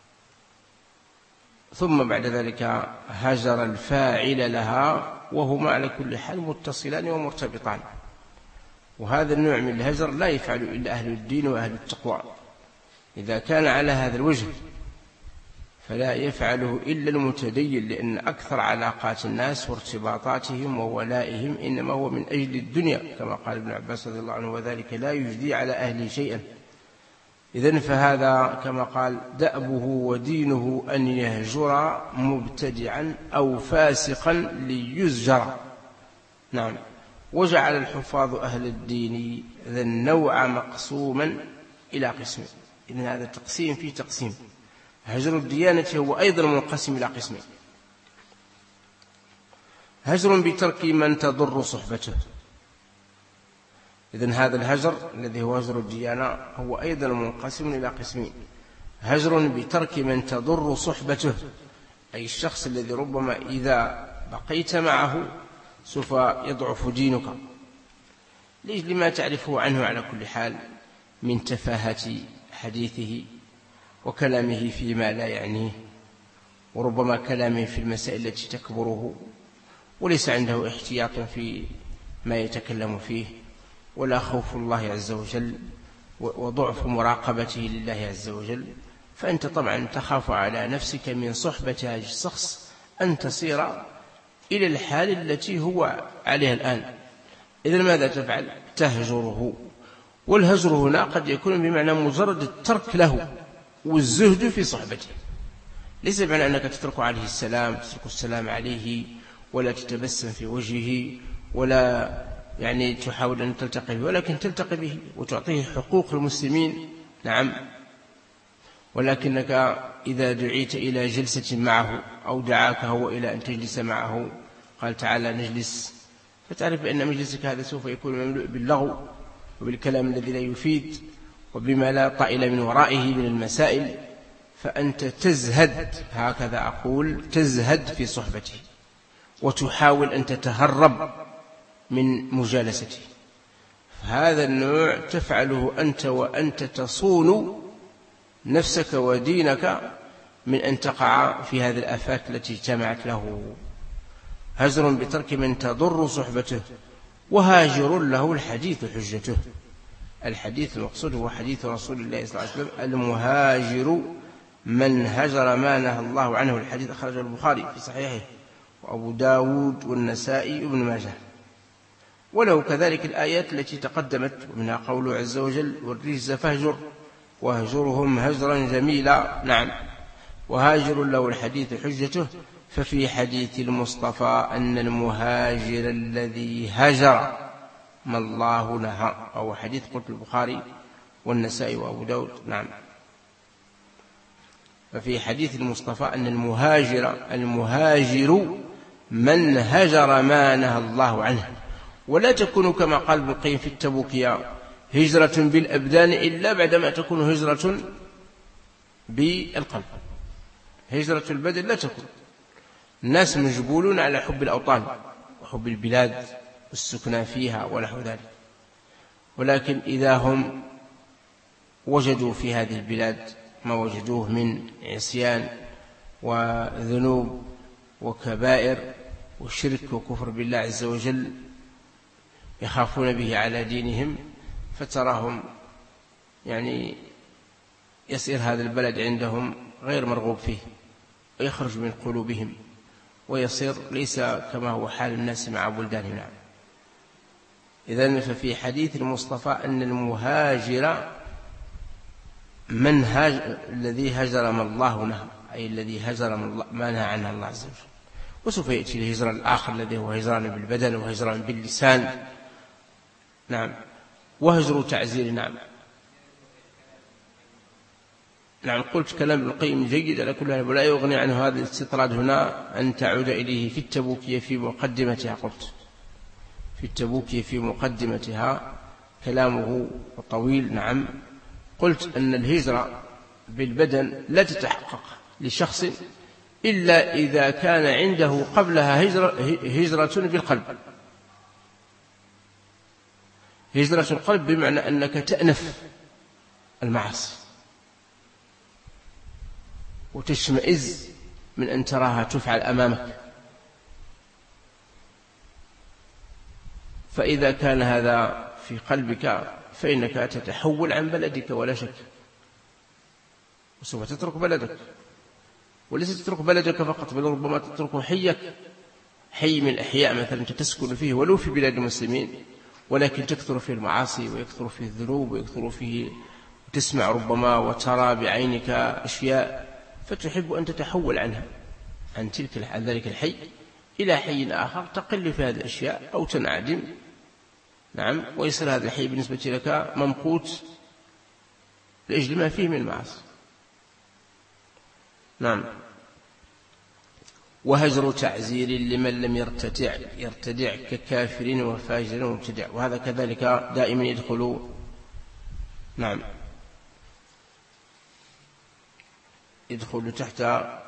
ثم بعد ذلك هجر الفاعل لها، وهما على كل حال متصلان ومرتبطان. وهذا النوع من الهجر لا يفعل إلا أهل الدين وأهل التقوى. إذا كان على هذا الوجه فلا يفعله إلا المتدين، لأن أكثر علاقات الناس وارتباطاتهم وولائهم إنما هو من أجل الدنيا، كما قال ابن عباس رضي الله عنه: وذلك لا يجدي على أهله شيئا. إذن فهذا كما قال: دأبه ودينه أن يهجر مبتدعا أو فاسقا ليزجر. نعم. وجعل الحفاظ أهل الدين ذا النوع مقسوما إلى قسمين. إذن هذا تقسيم في تقسيم. هجر الديانة هو أيضا منقسم إلى قسمين: هجر بترك من تضر صحبته. إذن هذا الهجر الذي هو هجر الديانة هو أيضا منقسم إلى قسمين: هجر بترك من تضر صحبته، أي الشخص الذي ربما إذا بقيت معه سوف يضعف دينك لأجل ما تعرفه عنه على كل حال من تفاهة حديثه وكلامه فيما لا يعنيه، وربما كلامه في المسائل التي تكبره، وليس عنده احتياط في ما يتكلم فيه، ولا خوف الله عز وجل، وضعف مراقبته لله عز وجل. فأنت طبعا تخاف على نفسك من صحبة هذا الشخص أن تصير إلى الحال التي هو عليها الآن. إذن ماذا تفعل؟ تهجره. والهجر هنا قد يكون بمعنى مجرد الترك له والزهد في صحبته، ليس بمعنى أنك تترك عليه السلام تترك السلام عليه ولا تتبسم في وجهه ولا يعني تحاول أن تلتقي به، ولكن تلتقي به وتعطيه حقوق المسلمين. نعم. ولكنك إذا دعيت إلى جلسة معه أو دعاك هو إلى أن تجلس معه، قال: تعالى نجلس، فتعرف بأن مجلسك هذا سوف يكون مملوء باللغو وبالكلام الذي لا يفيد وبما لا طائل من ورائه من المسائل، فأنت تزهد، هكذا أقول، تزهد في صحبته وتحاول أن تتهرب من مجالسته. فهذا النوع تفعله أنت وأنت تصون نفسك ودينك من أن تقع في هذه الآفات التي اجتمعت له. هجر بترك من تضر صحبته، وهاجر له الحديث حجته. الحديث المقصود هو حديث رسول الله صلى الله عليه وسلم: المهاجر من هجر ما نهى الله عنه. الحديث أخرجه البخاري في صحيحه وأبو داود والنسائي وابن ماجه. وله كذلك الآيات التي تقدمت، ومنها قوله عز وجل: والرجز فاهجر واهجرهم هجرا جميلا. نعم. وهاجر له الحديث حجته. ففي حديث المصطفى أن المهاجر الذي هجر ما الله نهى، أو حديث قلت البخاري والنسائي وأبو داود. نعم. ففي حديث المصطفى أن المهاجر المهاجر من هجر ما نهى الله عنه. ولا تكون كما قال ابن القيم في التبوكية هجرة بالأبدان إلا بعدما تكون هجرة بالقلب. هجرة البدن لا تكون. الناس مجبولون على حب الأوطان وحب البلاد والسكنى فيها ونحو ذلك، ولكن إذا هم وجدوا في هذه البلاد ما وجدوه من عصيان وذنوب وكبائر وشرك وكفر بالله عز وجل يخافون به على دينهم، فتراهم يعني يصير هذا البلد عندهم غير مرغوب فيه ويخرج من قلوبهم ويصير ليس كما هو حال الناس مع بلدانهم. نعم. إذن ففي حديث المصطفى أن المهاجر من هاجر الذي هجر ما الله نهى، أي الذي هجر من الله ما نهى عنه الله عز وجل. وسوف يأتي الهجران الآخر الذي هو هجران بالبدن وهجران باللسان. نعم. وهجر تعزير. نعم نعم قلت كلام ابن القيم جيد على كل حال، ولا يغني عنه هذا الاستطراد هنا أن تعود إليه في التبوكية في مقدمتها. قلت في التبوكية في مقدمتها كلامه طويل. نعم قلت أن الهجرة بالبدن لا تتحقق لشخص إلا إذا كان عنده قبلها هجرة, هجرة بالقلب. هجرة القلب بمعنى أنك تأنف المعاصي وتشمئز من أن تراها تفعل أمامك. فإذا كان هذا في قلبك فإنك تتحول عن بلدك ولا شك، وسوف تترك بلدك، وليس تترك بلدك فقط، بل ربما تترك حيك، حي من الأحياء مثلا تسكن فيه ولو في بلاد المسلمين، ولكن تكثر فيه المعاصي ويكثر فيه الذنوب ويكثر فيه، تسمع ربما وترى بعينك أشياء فتحب أن تتحول عنها، عن تلك عن ذلك الحي إلى حي آخر تقل في هذه الأشياء أو تنعدم. نعم ويصير هذا الحي بالنسبة لك ممقوت لأجل ما فيه من المعاصي. نعم. وهجر تعزير لمن لم يرتدع يرتدع ككافر وفاجر ومبتدع، وهذا كذلك دائما يدخل. نعم يدخل تحت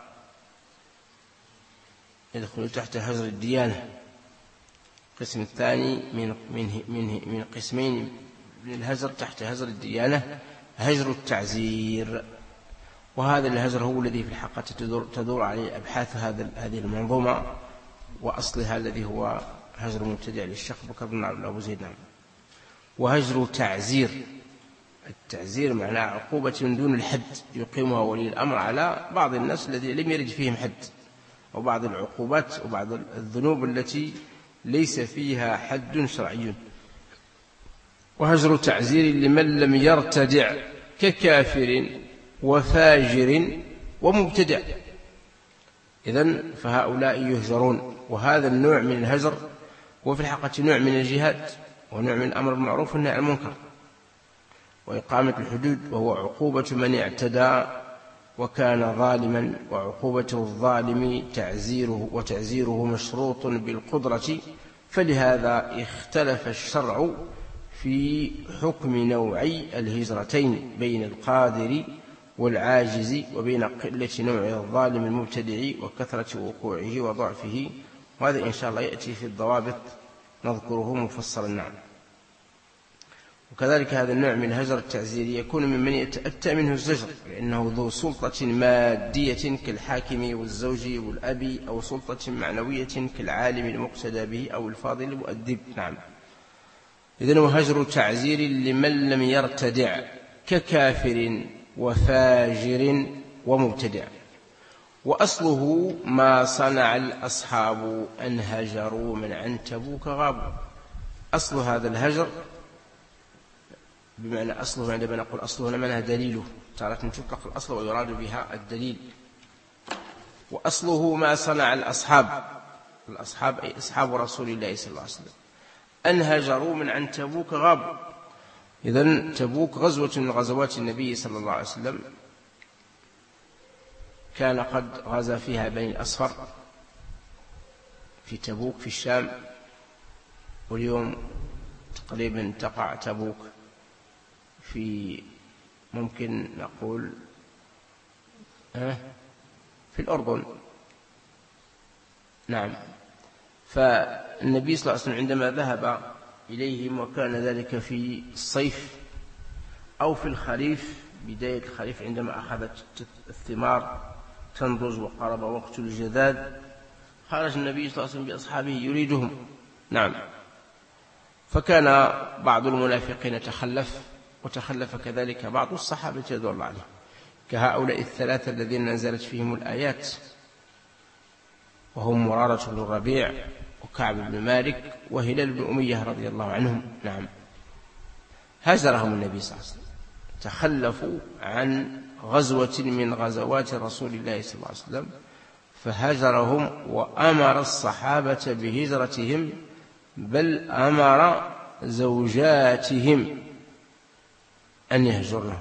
يدخل تحت هجر الديانة. القسم الثاني من من من من قسمين من الهجر تحت هجر الديانة هجر التعزير، وهذا الهجر هو الذي في الحقيقة تدور, تدور عليه أبحاث هذا هذه المنظومة، وأصلها الذي هو هجر مبتدع للشيخ بكر بن أبو زيد. نعم. وهجر تعزير، التعزير معناه عقوبة من دون الحد يقيمها ولي الأمر على بعض الناس الذي لم يرد فيهم حد، أو بعض العقوبات وبعض الذنوب التي ليس فيها حد شرعي. وهجر تعزير لمن لم يرتدع ككافر وفاجر ومبتدع. إذن فهؤلاء يهجرون، وهذا النوع من الهجر هو في الحقيقة نوع من الجهاد، ونوع من الأمر بالمعروف والنهي عن المنكر وإقامة الحدود، وهو عقوبة من اعتدى وكان ظالما، وعقوبة الظالم تعزيره، وتعزيره مشروط بالقدرة. فلهذا اختلف الشرع في حكم نوعي الهجرتين بين القادر والعاجز، وبين قلة نوع الظالم المبتدع وكثرة وقوعه وضعفه، وهذا إن شاء الله يأتي في الضوابط نذكره مفصلا. نعم. وكذلك هذا النوع من الهجر التعزيري يكون ممن يتأتى منه الزجر، لأنه ذو سلطة مادية كالحاكم والزوج والأب، أو سلطة معنوية كالعالم المقتدى به أو الفاضل المؤدب. نعم. إذن وهجر تعزير لمن لم يرتدع ككافر وفاجر ومبتدع. وأصله ما صنع الأصحاب أن هجروا من عن تبوك غابوا. أصل هذا الهجر بمعنى أصله، عندما نقول أصله هنا معنى دليله، تارة تطلق الأصل ويراد بها الدليل. وأصله ما صنع الأصحاب، الأصحاب أي أصحاب رسول الله صلى الله عليه وسلم، أن هجروا من عن تبوك غابوا. إذن تبوك غزوة من غزوات النبي صلى الله عليه وسلم، كان قد غزا فيها بني الأصفر في تبوك في الشام، واليوم تقريبا تقع تبوك في ممكن نقول في الأردن. نعم. فالنبي صلى الله عليه وسلم عندما ذهب إليهم، وكان ذلك في الصيف أو في الخريف، بداية الخريف عندما أخذت الثمار تنضج وقرب وقت الجذاذ، خرج النبي صلى الله عليه وسلم بأصحابه يريدهم. نعم. فكان بعض المنافقين تخلف، وتخلف كذلك بعض الصحابة رضي الله عنهم، كهؤلاء الثلاثة الذين نزلت فيهم الآيات، وهم مرارة بن الربيع وكعب بن مالك وهلال بن أمية رضي الله عنهم. نعم. هاجرهم النبي صلى الله عليه وسلم، تخلفوا عن غزوة من غزوات رسول الله صلى الله عليه وسلم فهجرهم وأمر الصحابة بهجرتهم، بل أمر زوجاتهم أن يهجرنهم.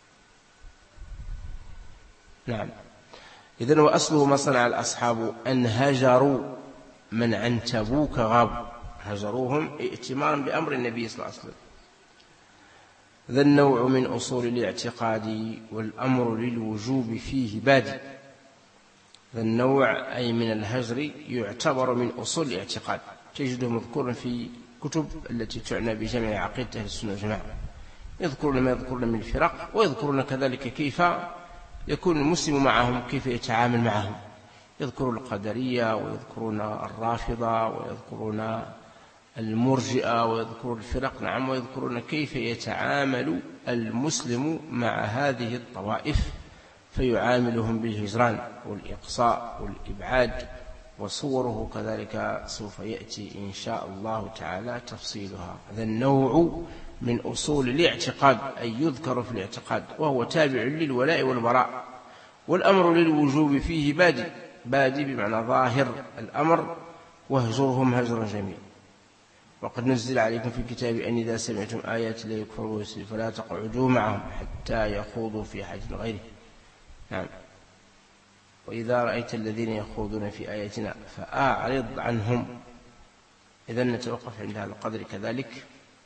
نعم. إذن وأصله ما صنع الأصحاب أن هجروا من عن تبوك غابوا، هجروهم ائتمارا بأمر النبي صلى الله عليه وسلم. ذا النوع من أصول الاعتقاد والأمر للوجوب فيه بادئ. ذا النوع أي من الهجر يعتبر من أصول الاعتقاد، تجده مذكورا في كتب التي تعنى بجمع عقيدة أهل السنة والجماعة، يذكرون ما يذكرون من الفرق، ويذكرون كذلك كيف يكون المسلم معهم، كيف يتعامل معهم. يذكرون القدرية ويذكرون الرافضة ويذكرون المرجئة ويذكرون الفرق، نعم، ويذكرون كيف يتعامل المسلم مع هذه الطوائف، فيعاملهم بالهجران والإقصاء والإبعاد، وصوره كذلك سوف يأتي إن شاء الله تعالى تفصيلها. هذا النوع من أصول الاعتقاد أي يذكر في الاعتقاد، وهو تابع للولاء والبراء، والأمر للوجوب فيه بادي، بادي بمعنى ظاهر الأمر، واهجرهم هجرا جميلا. وقد نزل عليكم في الكتاب أن إذا سمعتم آيات لا يكفروا فلا تقعدوا معهم حتى يخوضوا في حديث غيره. نعم. وإذا رأيت الذين يخوضون في آياتنا فأعرض عنهم. إذن نتوقف عند هذا القدر كذلك،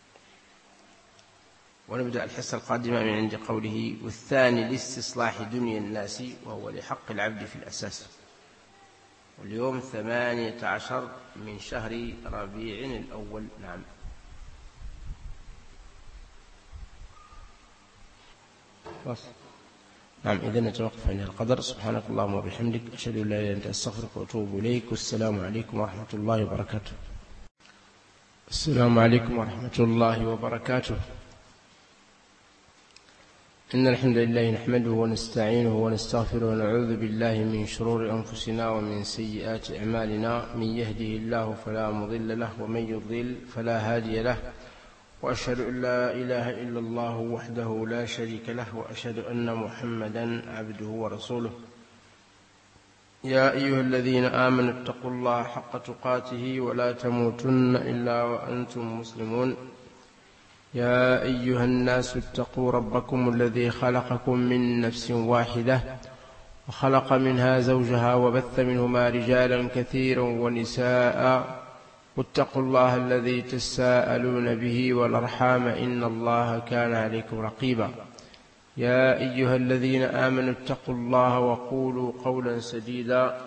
ونبدأ الحصة القادمة من عند قوله والثاني لاستصلاح دنيا الناس وهو لحق العبد في الأساس. واليوم ثمانية عشر من شهر ربيع الأول. نعم. بس. نعم. إذن نتوقف عند القدر. سبحانك اللهم وبحمدك أشهد أن لا إله إلا أنت أستغفرك وأتوب إليك. والسلام عليكم ورحمة الله وبركاته. السلام عليكم ورحمة الله وبركاته. إن الحمد لله نحمده ونستعينه ونستغفره ونعوذ بالله من شرور أنفسنا ومن سيئات أعمالنا، من يهده الله فلا مضل له ومن يضلل فلا هادي له، وأشهد أن لا إله إلا الله وحده لا شريك له، وأشهد أن محمدا عبده ورسوله. يا أيها الذين آمنوا اتقوا الله حق تقاته ولا تموتن إلا وأنتم مسلمون. يا أيها الناس اتقوا ربكم الذي خلقكم من نفس واحدة وخلق منها زوجها وبث منهما رجالا كثيرا ونساء، واتقوا الله الذي تساءلون به والأرحام إن الله كان عليكم رقيبا. يا أيها الذين آمنوا اتقوا الله وقولوا قولا سديدا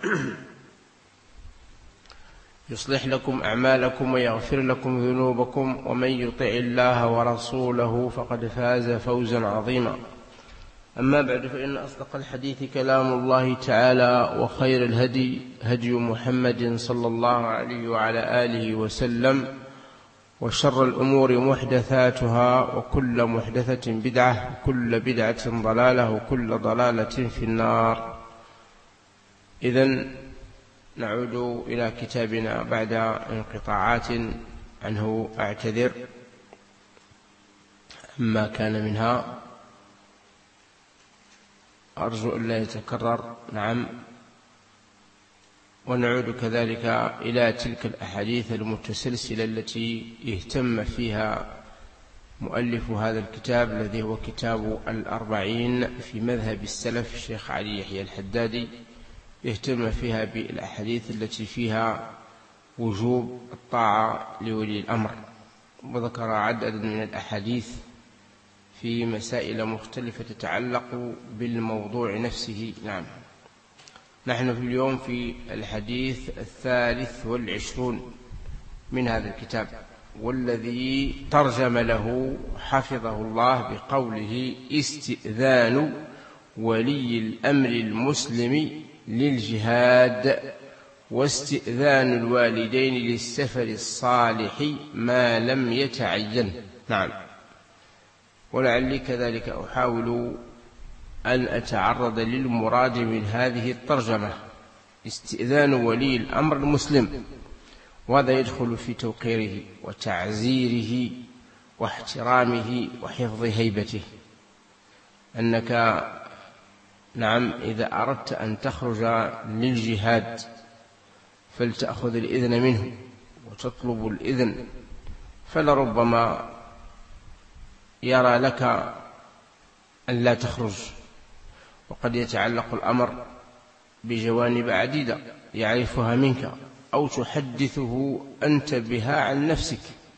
يصلح لكم أعمالكم ويغفر لكم ذنوبكم، ومن يطع الله ورسوله فقد فاز فوزا عظيما. أما بعد، فإن أصدق الحديث كلام الله تعالى، وخير الهدي هدي محمد صلى الله عليه وعلى آله وسلم، وشر الأمور محدثاتها، وكل محدثة بدعة، وكل بدعة ضلالة، وكل ضلالة في النار. إذن نعود إلى كتابنا بعد انقطاعات عنه، أعتذر ما كان منها، أرجو أن لا يتكرر. نعم. ونعود كذلك إلى تلك الأحاديث المتسلسلة التي اهتم فيها مؤلف هذا الكتاب الذي هو كتاب الأربعين في مذهب السلف الشيخ علي يحيى الحدادي، يهتم فيها بالأحاديث التي فيها وجوب الطاعة لولي الأمر، وذكر عددا من الأحاديث في مسائل مختلفة تتعلق بالموضوع نفسه. نعم. نحن في اليوم في الحديث الثالث والعشرون من هذا الكتاب، والذي ترجم له حفظه الله بقوله استئذان ولي الأمر المسلم للجهاد، واستئذان الوالدين للسفر الصالح ما لم يتعين. نعم. ولعلي كذلك أحاول أن أتعرض للمراد من هذه الترجمة، استئذان ولي الأمر المسلم، وهذا يدخل في توقيره وتعزيره واحترامه وحفظ هيبته، أنك نعم إذا أردت أن تخرج للجهاد فلتأخذ الإذن منه وتطلب الإذن، فلربما يرى لك أن لا تخرج، وقد يتعلق الأمر بجوانب عديدة يعرفها منك أو تحدثه أنت بها عن نفسك،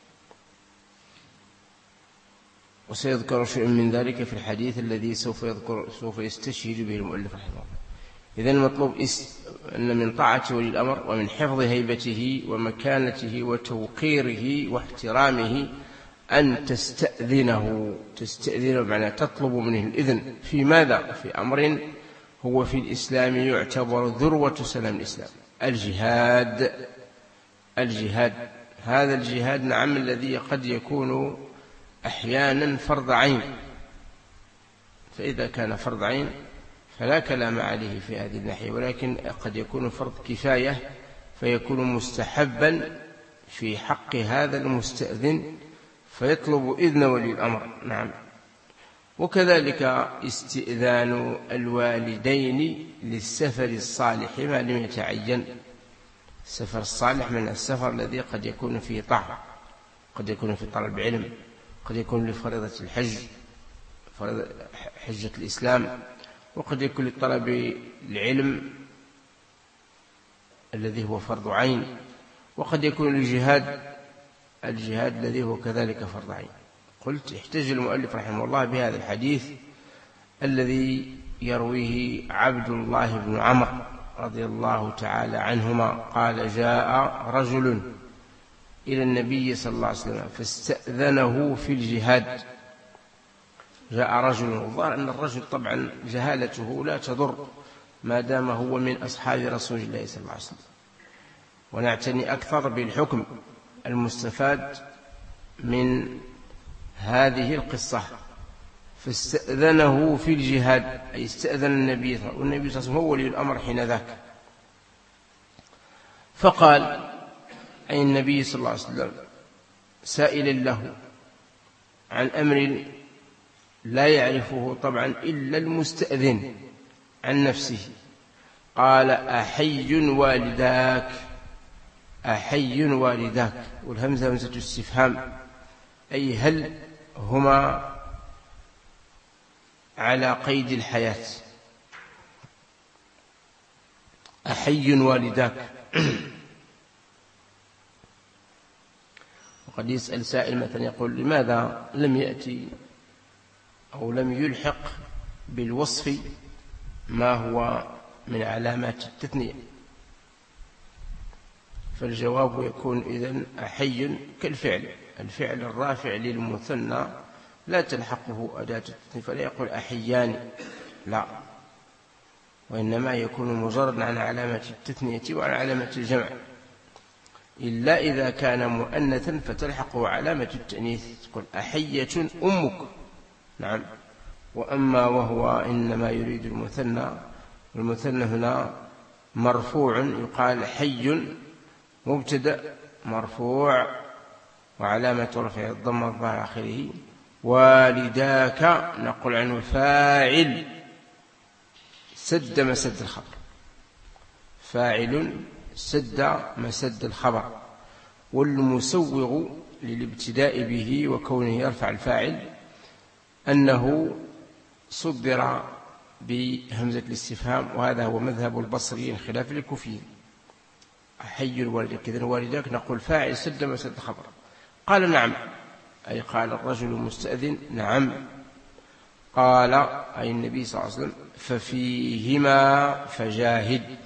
وسيذكر شيء من ذلك في الحديث الذي سوف يذكر سوف يستشهد به المؤلف رحمه الله. إذن المطلوب أن من طاعة ولي الأمر ومن حفظ هيبته ومكانته وتوقيره واحترامه أن تستأذنه تستأذنه بمعنى تطلب منه الإذن في ماذا؟ في أمر هو في الإسلام يعتبر ذروة سلام الإسلام، الجهاد. الجهاد هذا الجهاد نعم الذي قد يكون أحيانا فرض عين، فإذا كان فرض عين فلا كلام عليه في هذه الناحية، ولكن قد يكون فرض كفاية فيكون مستحبا في حق هذا المستأذن فيطلب إذن ولي الأمر. نعم. وكذلك استئذان الوالدين للسفر الصالح ما لم يتعين. السفر الصالح من السفر الذي قد يكون فيه طاعة، قد يكون في طلب علم، قد يكون لفريضة الحج، فريضة حجة الإسلام، وقد يكون لطلب العلم الذي هو فرض عين، وقد يكون للجهاد، الجهاد الذي هو كذلك فرض عين. قلت احتج المؤلف رحمه الله بهذا الحديث الذي يرويه عبد الله بن عمرو رضي الله تعالى عنهما قال: جاء رجل إلى النبي صلى الله عليه وسلم فاستأذنه في الجهاد. جاء رجل، وظهر أن الرجل طبعا جهالته لا تضر ما دام هو من أصحاب رسول الله صلى الله عليه وسلم، ونعتني أكثر بالحكم المستفاد من هذه القصة. فاستأذنه في الجهاد أي استأذن النبي صلى الله عليه وسلم، والنبي صلى الله عليه وسلم هو ولي الأمر حين ذاك. فقال أي النبي صلى الله عليه وسلم سائلا له عن أمر لا يعرفه طبعا إلا المستأذن عن نفسه، قال: أحي والداك؟ أحي والداك؟ والهمزة همزة استفهام، أي هل هما على قيد الحياة؟ أحي والداك. وقد يسأل سائل مثلا يقول: لماذا لم يأتي أو لم يلحق بالوصف ما هو من علامات التثنية؟ فالجواب يكون إذن أحي كالفعل، الفعل الرافع للمثنى لا تلحقه أداة التثنية، فلا يقول أحيان، لا، وإنما يكون مجرد عن علامة التثنية وعن علامة الجمع، إلا إذا كان مؤنثا فتلحقه علامة التأنيث، تقول أحية أمك. نعم. وأما وهو إنما يريد المثنى، والمثنى هنا مرفوع، يقال حي مبتدأ مرفوع وعلامة رفعه الضمة الظاهرة آخره. والداك نقول عنه فاعل سد مسد الخبر، فاعل سد مسد الخبر. والمسوغ للابتداء به وكونه يرفع الفاعل أنه صدر بهمزة الاستفهام، وهذا هو مذهب البصريين خلاف الكوفيين. أحي الوالدك، إذن والداك نقول فاعل سد مسد الخبر. قال: نعم، أي قال الرجل المستأذن: نعم. قال أي النبي صلى الله عليه وسلم: ففيهما فجاهد،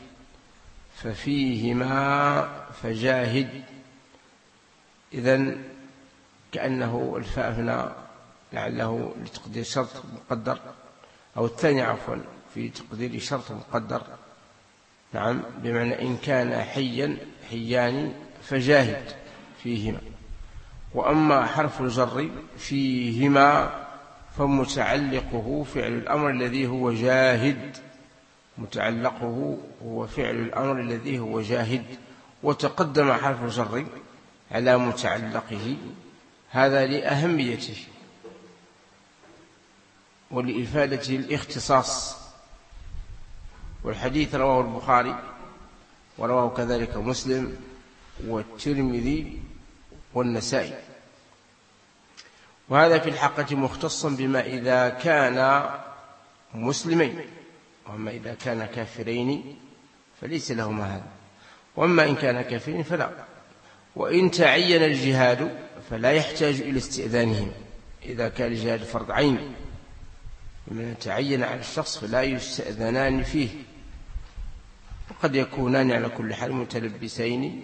ففيهما فجاهد. إذن كأنه الفاء هنا لعله لتقدير شرط مقدر، أو الثاني عفوا في تقدير شرط مقدر. نعم، بمعنى إن كان حيا حيان فجاهد فيهما. وأما حرف الجر فيهما فمتعلقه فعل الأمر الذي هو جاهد، متعلقه هو فعل الأمر الذي هو جاهد، وتقدم حرف الجر على متعلقه، هذا لأهميته ولإفادة الاختصاص. والحديث رواه البخاري ورواه كذلك مسلم والترمذي والنسائي. وهذا في الحقيقة مختص بما إذا كان مسلمين، وأما إذا كان كافرين فليس لهما هذا، وأما إن كان كافرين فلا. وإن تعين الجهاد فلا يحتاج إلى استئذانهم إذا كان الجهاد فرض عين، من تعين على الشخص فلا يستأذنان فيه، وقد يكونان على كل حال متلبسين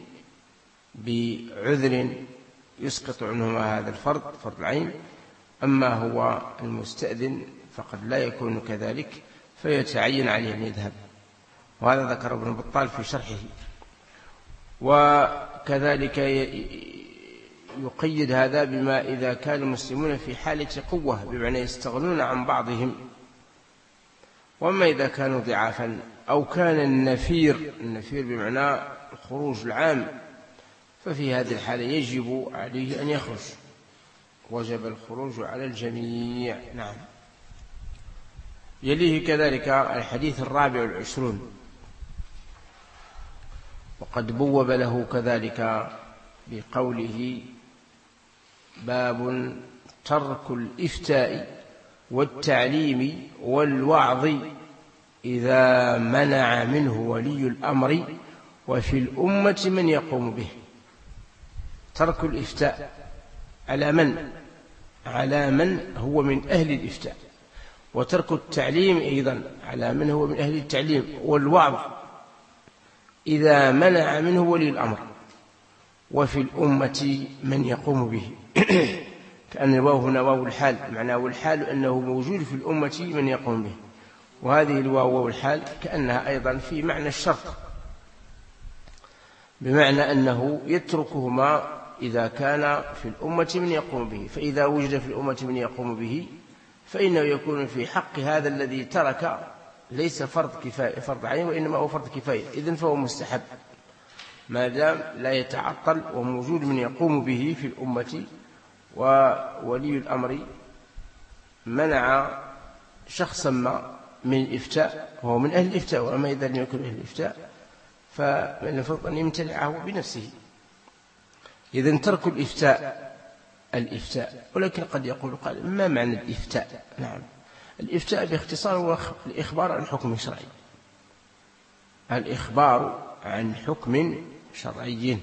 بعذر يسقط عنهما هذا الفرض فرض العين. أما هو المستأذن فقد لا يكون كذلك فيتعين عليه أن يذهب، وهذا ذكر ابن بطال في شرحه. وكذلك يقيد هذا بما إذا كان المسلمون في حالة قوة بمعنى يستغنون عن بعضهم، وأما إذا كانوا ضعافا أو كان النفير، النفير بمعنى الخروج العام، ففي هذه الحالة يجب عليه أن يخرج، وجب الخروج على الجميع. نعم. يليه كذلك الحديث الرابع والعشرون، وقد بوب له كذلك بقوله: باب ترك الإفتاء والتعليم والوعظ إذا منع منه ولي الأمر وفي الأمة من يقوم به. ترك الإفتاء على من؟ على من هو من أهل الإفتاء، وترك التعليم أيضا على من هو من أهل التعليم، والوعظ إذا منع منه ولي الأمر وفي الأمة من يقوم به. كأن الواو هنا واو الحال، معناه والحال أنه موجود في الأمة من يقوم به، وهذه الواو والحال كأنها أيضا في معنى الشرط، بمعنى أنه يتركهما إذا كان في الأمة من يقوم به، فإذا وجد في الأمة من يقوم به فإنه يكون في حق هذا الذي ترك ليس فرض كفاية فرض عين، وإنما هو فرض كفاية، إذن فهو مستحب ما دام لا يتعطل وموجود من يقوم به في الأمة. وولي الأمر منع شخصا ما من الإفتاء وهو من أهل الإفتاء، وأما إذا لم يكن أهل الإفتاء فمن المفروض أن يمتنعه بنفسه. إذن ترك الإفتاء الإفتاء. ولكن قد يقول قال: ما معنى الإفتاء؟ نعم، الإفتاء باختصار هو الإخبار عن حكم شرعي، الإخبار عن حكم شرعي.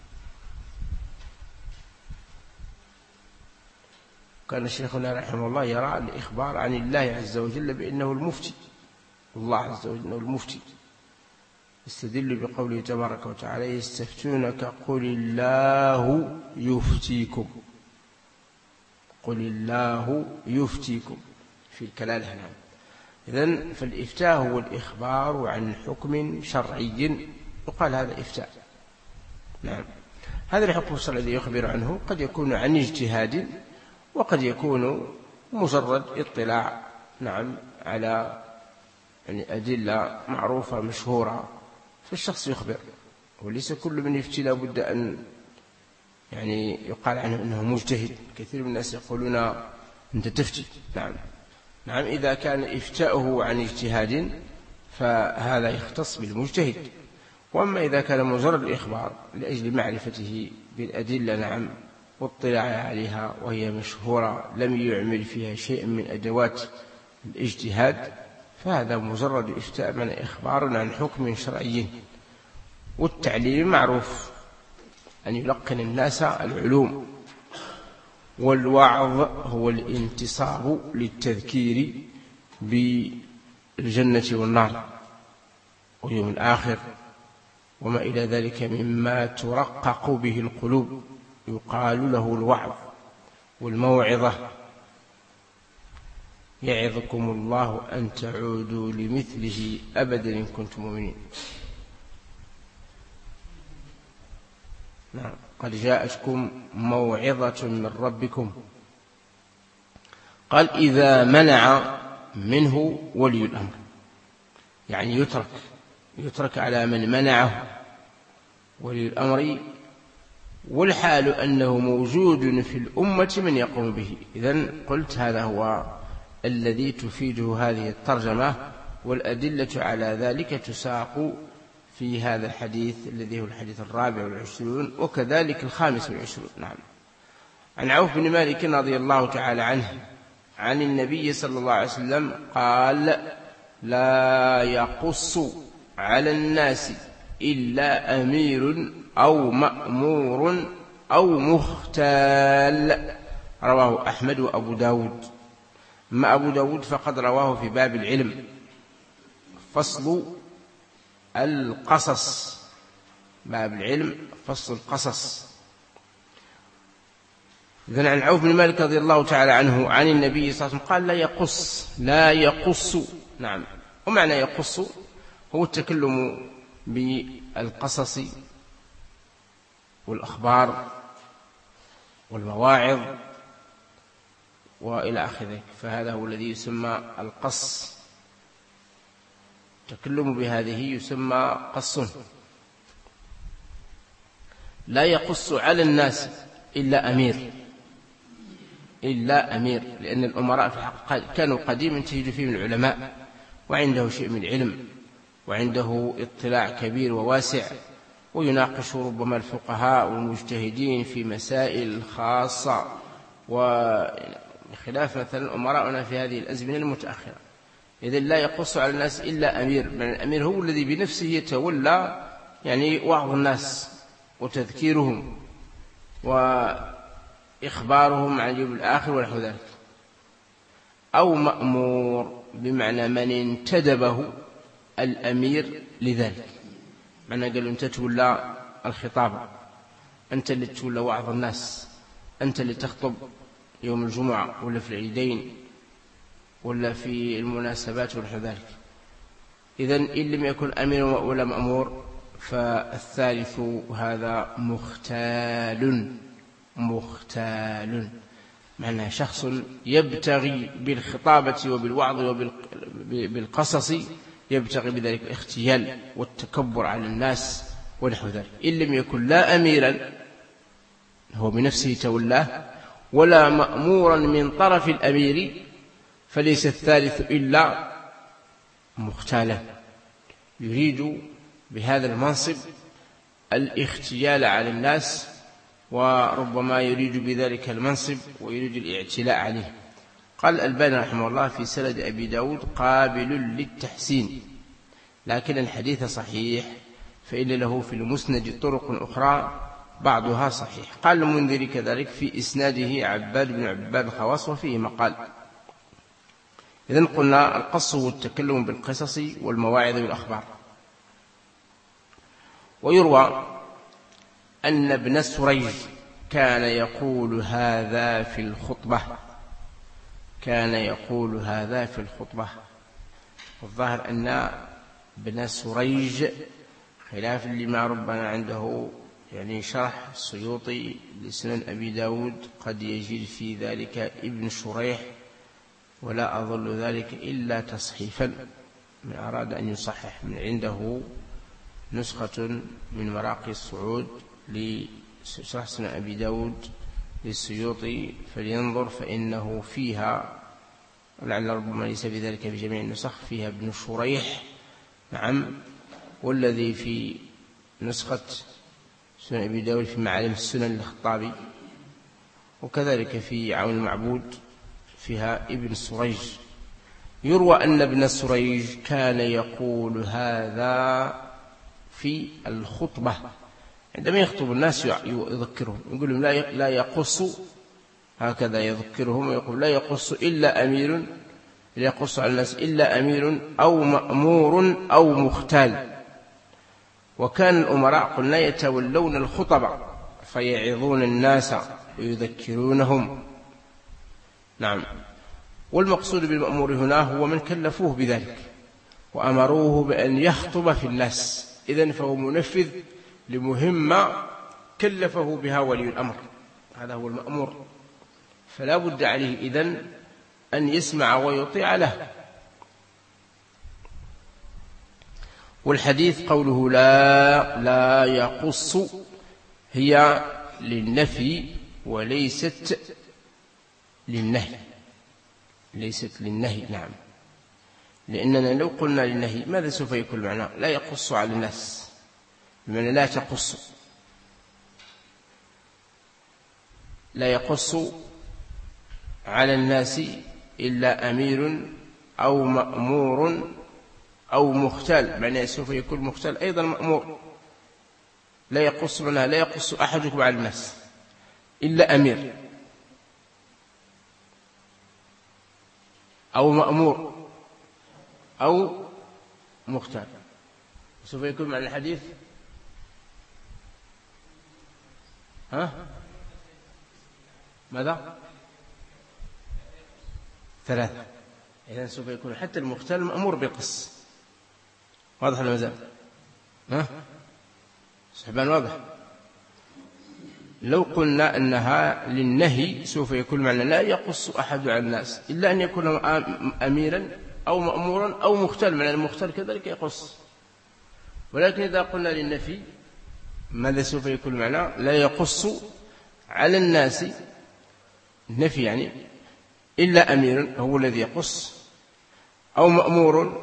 كان شيخنا رحمه الله يرى الإخبار عن الله عز وجل بأنه المفتي، الله عز وجل أنه المفتي، استدل بقوله تبارك وتعالى: يستفتونك قل الله يفتيكم، قل الله يفتيكم في الكلالة. نعم. إذن فالإفتاء هو الإخبار عن حكم شرعي، يقال هذا إفتاء. نعم. هذا الحكم الشرعي الذي يخبر عنه قد يكون عن اجتهاد، وقد يكون مجرد اطلاع نعم على يعني أدلة معروفة مشهورة فالشخص يخبر، وليس كل من يفتي لا بد أن يعني يقال عنه أنه مجتهد. كثير من الناس يقولون أنت تفتي. نعم نعم إذا كان إفتاؤه عن اجتهاد فهذا يختص بالمجتهد، وأما إذا كان مجرد الإخبار لأجل معرفته بالأدلة نعم واطلاع عليها وهي مشهورة لم يعمل فيها شيء من أدوات الاجتهاد فهذا مجرد إفتاء من إخبار عن حكم شرعي. والتعليم معروف أن يلقن الناس العلوم، والوعظ هو الانتصاب للتذكير بالجنة والنار ويوم الآخر وما إلى ذلك مما ترقق به القلوب، يقال له الوعظ والموعظة. يعظكم الله أن تعودوا لمثله أبدا إن كنتم مؤمنين. نعم. قد جاءتكم موعظة من ربكم. قال إذا منع منه ولي الأمر، يعني يترك يترك على من منعه ولي الأمر، والحال أنه موجود في الأمة من يقوم به. إذن قلت هذا هو الذي تفيده هذه الترجمة والأدلة على ذلك تساق في هذا الحديث الذي هو الحديث الرابع والعشرون وكذلك الخامس والعشرون. نعم. عن عوف بن مالك رضي الله تعالى عنه عن النبي صلى الله عليه وسلم قال: لا يقص على الناس إلا أمير أو مأمور أو مختال. رواه أحمد وأبو داود. أما أبو داود فقد رواه في باب العلم فصل القصص، باب العلم فصل القصص. إذن عن عوف بن مالك رضي الله تعالى عنه عن النبي صلى الله عليه وسلم قال: لا يقص لا يقص نعم. ومعنى يقص هو التكلم بالقصص والأخبار والمواعظ وإلى آخره، فهذا هو الذي يسمى القص. التكلم بهذه يسمى قص. لا يقص على الناس إلا أمير إلا أمير لأن الأمراء في الحق كانوا قديما تجد فيهم العلماء وعنده شيء من العلم وعنده اطلاع كبير وواسع، ويناقش ربما الفقهاء والمجتهدين في مسائل خاصة، وخلاف مثلا أمراءنا في هذه الأزمنة المتأخرة. إذن لا يقص على الناس إلا أمير، من الأمير هو الذي بنفسه يتولى يعني وعظ الناس وتذكيرهم وإخبارهم عن اليوم الآخر ونحو ذلك. أو مأمور بمعنى من انتدبه الأمير لذلك، معنى قال أنت تولى الخطاب، أنت اللي تولى وعظ الناس، أنت اللي تخطب يوم الجمعة ولا في العيدين ولا في المناسبات ونحو ذلك. إذن إن لم يكن أمير ولا مأمور فالثالث هذا مختال. مختال معنى شخص يبتغي بالخطابة وبالوعظ وبالقصص، يبتغي بذلك الاختيال والتكبر على الناس ونحو ذلك. إن لم يكن لا أميرا هو بنفسه تولاه ولا مأمورا من طرف الأمير فليس الثالث إلا مختالا، يريد بهذا المنصب الاختيال على الناس، وربما يريد بذلك المنصب ويريد الاعتلاء عليه. قال الألباني رحمه الله في سند أبي داود قابل للتحسين، لكن الحديث صحيح، فإن له في المسند طرق أخرى بعضها صحيح. قال المنذري كذلك في إسناده عباد بن عباد الخواص وفيه مقال. إذن قلنا القص هو التكلم بالقصص والمواعظ والأخبار. ويروى أن ابن سريج كان يقول هذا في الخطبة كان يقول هذا في الخطبة والظاهر أن ابن سريج خلاف لما ربنا عنده يعني شرح السيوطي لسنن أبي داود قد يجد في ذلك ابن شريح، ولا أظل ذلك إلا تصحيفا، من أراد أن يصحح من عنده نسخة من مراقي الصعود لشرح سنن أبي داود للسيوطي فلينظر، فإنه فيها لعل ربما ليس بذلك بجميع النسخ فيها ابن شريح. نعم. والذي في نسخة سنن أبي داود في معالم السنن للخطابي، وكذلك في عون المعبود فيها ابن سريج. يروى أن ابن سريج كان يقول هذا في الخطبة عندما يخطب الناس يذكرهم، يقول لهم لا يقص، هكذا يذكرهم ويقول لا يقص إلا أمير، لا يقص على الناس إلا أمير أو مأمور أو مختال. وكان الأمراء قلنا يتولون الخطبة فيعظون الناس ويذكرونهم. نعم. والمقصود بالمأمور هنا هو من كلفوه بذلك وأمروه بأن يخطب في الناس، إذن فهو منفذ لمهمة كلفه بها ولي الأمر، هذا هو المأمور، فلا بد عليه إذن أن يسمع ويطيع له. والحديث قوله لا لا يقص هي للنفي وليست للنهي، ليست للنهي. نعم. لأننا لو قلنا للنهي ماذا سوف يكون معناه؟ لا يقص على الناس، بمعنى لا تقص، لا يقص على الناس إلا أمير أو مأمور أو مختال، معناه سوف يكون مختال أيضا مأمور. لا يقص منها لا يقص أحدكم على الناس إلا أمير أو مأمور أو مختال. سوف يكون معنى الحديث ها ماذا؟ ثلاثة. إذن سوف يكون حتى المختال مأمور بالقص. واضح ولا مازال؟ ها سحبان واضح. لو قلنا أنها للنهي سوف يكون معنى لا يقص أحد على الناس إلا أن يكون أميرا أو مأمورا أو مختال، معنى المختال كذلك يقص. ولكن إذا قلنا للنفي ماذا سوف يكون معنى؟ لا يقص على الناس، النفي يعني، إلا أمير هو الذي يقص أو مأمور،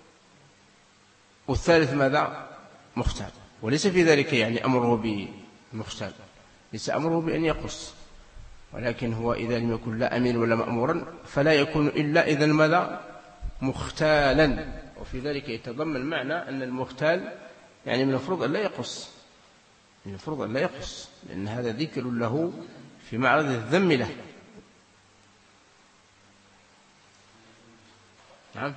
والثالث ماذا؟ مختال. وليس في ذلك يعني أمره بمختال، ليس أمره بأن يقص، ولكن هو إذا لم يكن لا أمير ولا مأمورا فلا يكون إلا إذا ماذا؟ مختالا. وفي ذلك يتضمن معنى أن المختال يعني من المفروض أن لا يقص، من المفروض أن لا يقص، لأن هذا ذكر له في معرض الذم له. نعم.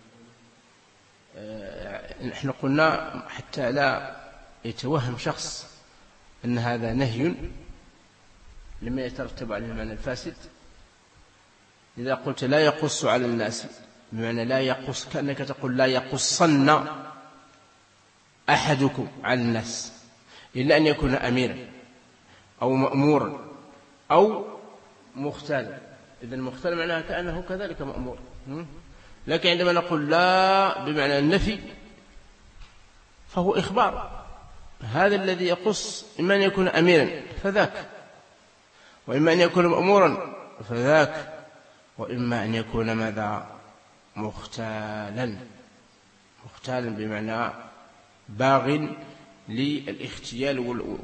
نحن قلنا حتى لا يتوهم شخص أن هذا نهي لما يترتب عليه المعنى الفاسد. إذا قلت لا يقص على الناس بمعنى لا يقص، كأنك تقول لا يقصن أحدكم على الناس إلا أن يكون أميرا أو مأمورا أو مختالا. إذا المختال معناها كأنه كذلك مأمور. لكن عندما نقول لا بمعنى النفي فهو إخبار. هذا الذي يقص إما أن يكون أميرا فذاك، وإما أن يكون مأمورا فذاك، وإما أن يكون ماذا؟ مختالا. مختالا بمعنى باغ للاختيال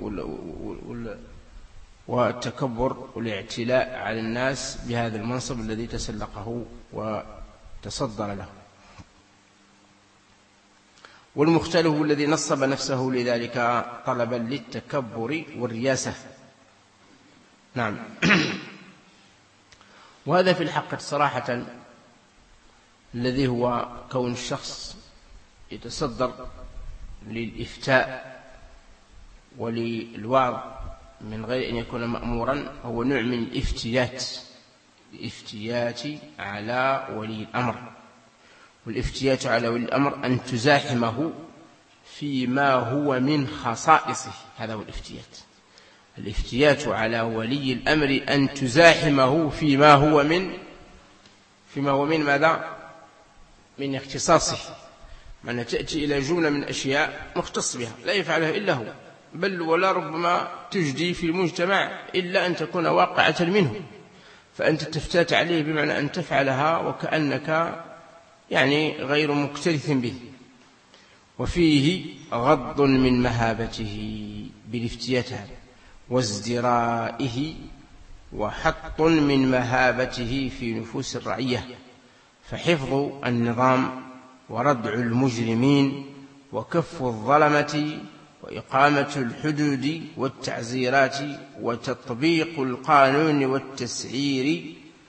والتكبر والاعتلاء على الناس بهذا المنصب الذي تسلقه وتصدر له. والمختال هو الذي نصب نفسه لذلك طلبا للتكبر والرياسة. نعم. وهذا في الحق صراحة الذي هو كون الشخص يتصدر للإفتاء وللوعظ من غير أن يكون مأمورا هو نوع من الافتيات، الافتيات على ولي الأمر. والافتيات على ولي الأمر أن تزاحمه فيما هو من خصائصه، هذا هو الافتيات. الافتيات على ولي الأمر أن تزاحمه فيما هو من فيما هو من ماذا؟ من اختصاصه. معنى تأتي إلى جملة من أشياء مختص بها لا يفعلها إلا هو، بل ولا ربما تجدي في المجتمع إلا أن تكون واقعة منه، فأنت تفتات عليه بمعنى أن تفعلها وكأنك يعني غير مكترث به. وفيه غض من مهابته بالافتيات وازدرائه، وحط من مهابته في نفوس الرعية، فحفظ النظام وردع المجرمين وكف الظلمة وإقامة الحدود والتعزيرات وتطبيق القانون والتسعير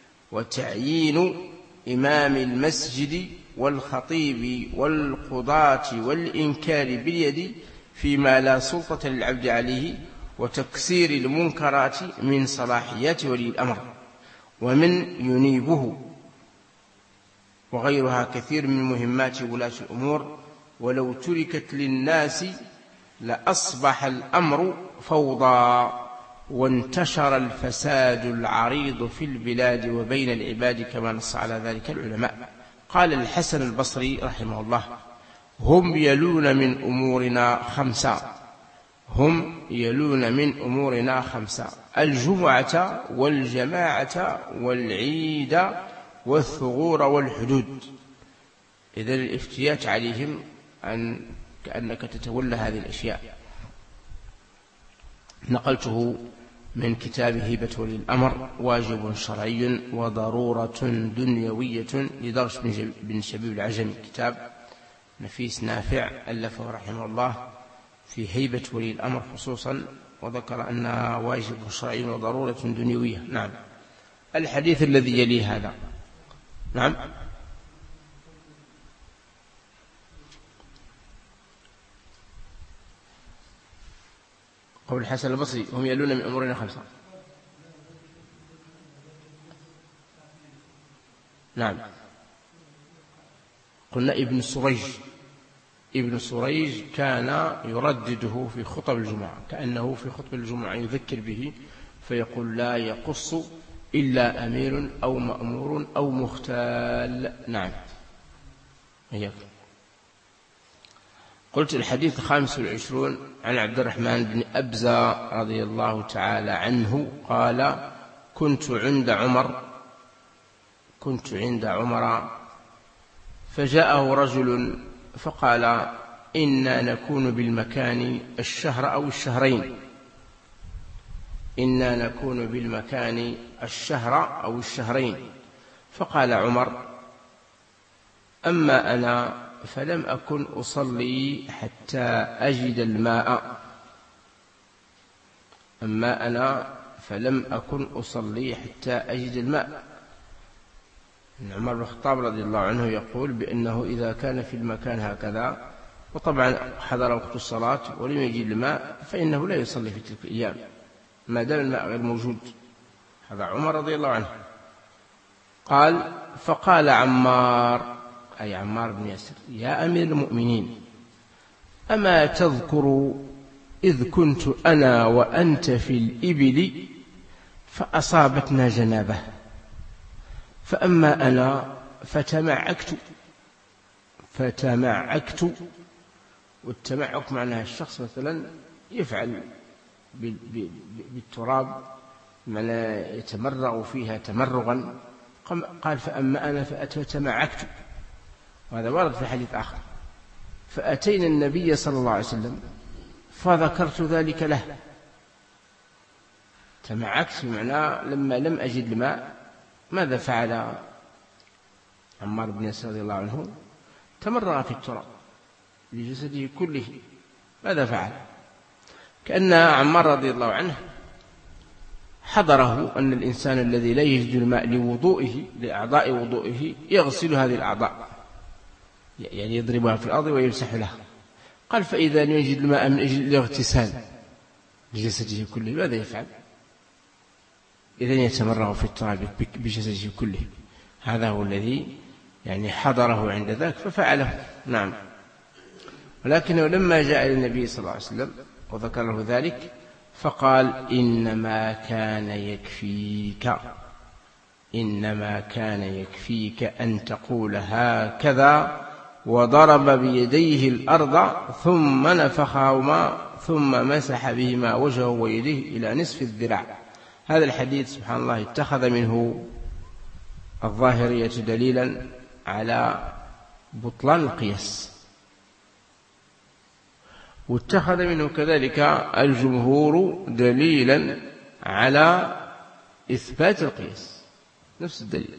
وتعيين إمام المسجد والخطيب والقضاة والإنكار باليد فيما لا سلطة للعبد عليه، وتكسير المنكرات من صلاحيات ولي الأمر ومن ينيبه، وغيرها كثير من مهمات ولاة الأمور. ولو تركت للناس لأصبح الأمر فوضى وانتشر الفساد العريض في البلاد وبين العباد، كما نص على ذلك العلماء. قال الحسن البصري رحمه الله: هم يلون من أمورنا خمسة، هم يلون من أمورنا خمسة: الجمعة والجماعة والعيد والثغور والحدود. إذن الافتيات عليهم أن كأنك تتولى هذه الأشياء. نقلته من كتاب هيبة ولي الأمر، واجب شرعي وضرورة دنيوية لدرش بن شبيب العجمي، كتاب نفيس نافع ألفه رحمه الله في هيبة ولي الأمر خصوصا، وذكر أنها واجب شرعي وضرورة دنيوية. نعم. الحديث الذي يلي هذا. نعم. قول الحسن البصري هم يلون من أمورنا خمسة. نعم. قلنا ابن سريج، ابن سريج كان يردده في خطب الجمعة، كأنه في خطب الجمعة يذكر به، فيقول لا يقص إلا أمير أو مأمور أو مختال. نعم. هيك. قلت الحديث الخامس والعشرون عن عبد الرحمن بن أبزة رضي الله تعالى عنه قال كنت عند عمر كنت عند عمر فجاءه رجل فقال إنا نكون بالمكان الشهر أو الشهرين إنا نكون بالمكان الشهر أو الشهرين فقال عمر أما أنا فلم أكن أصلي حتى أجد الماء أما أنا فلم أكن أصلي حتى أجد الماء. عمر بن الخطاب رضي الله عنه يقول بأنه إذا كان في المكان هكذا وطبعا حضر وقت الصلاة ولم يجد الماء فإنه لا يصلي في تلك الأيام ما دام الماء غير موجود. هذا عمر رضي الله عنه. قال فقال عمار أي عمار بن ياسر يا أمير المؤمنين أما تذكر إذ كنت أنا وأنت في الإبل فأصابتنا جنابة فأما أنا فتمعكت فتمعكت والتمعك معناها الشخص مثلا يفعل بالتراب معنى يتمرغ فيها تمرغا. قال فأما أنا فتمعكت، وهذا ورد في حديث آخر. فأتينا النبي صلى الله عليه وسلم فذكرت ذلك له. تمعكت معناه لما لم أجد الماء ماذا فعل عمار بن ياسر رضي الله عنه؟ تمرغ في التراب بجسده كله. ماذا فعل؟ كأن عمار رضي الله عنه حضره أن الإنسان الذي لا يجد الماء لوضوئه لأعضاء وضوئه يغسل هذه الأعضاء، يعني يضربها في الأرض ويمسح لها. قال فإذا لم يجد الماء من أجل الاغتسال لجسده كله ماذا يفعل؟ إذن يتمرغ في التراب بجسده كله. هذا هو الذي يعني حضره عند ذاك ففعله. نعم. ولكنه لما جاء إلى النبي صلى الله عليه وسلم وذكر له ذلك فقال إنما كان يكفيك إنما كان يكفيك أن تقول هكذا، وضرب بيديه الأرض ثم نفخهما ثم مسح بهما وجهه ويديه إلى نصف الذراع. هذا الحديث سبحان الله اتخذ منه الظاهرية دليلا على بطلان القياس، واتخذ منه كذلك الجمهور دليلا على إثبات القياس، نفس الدليل،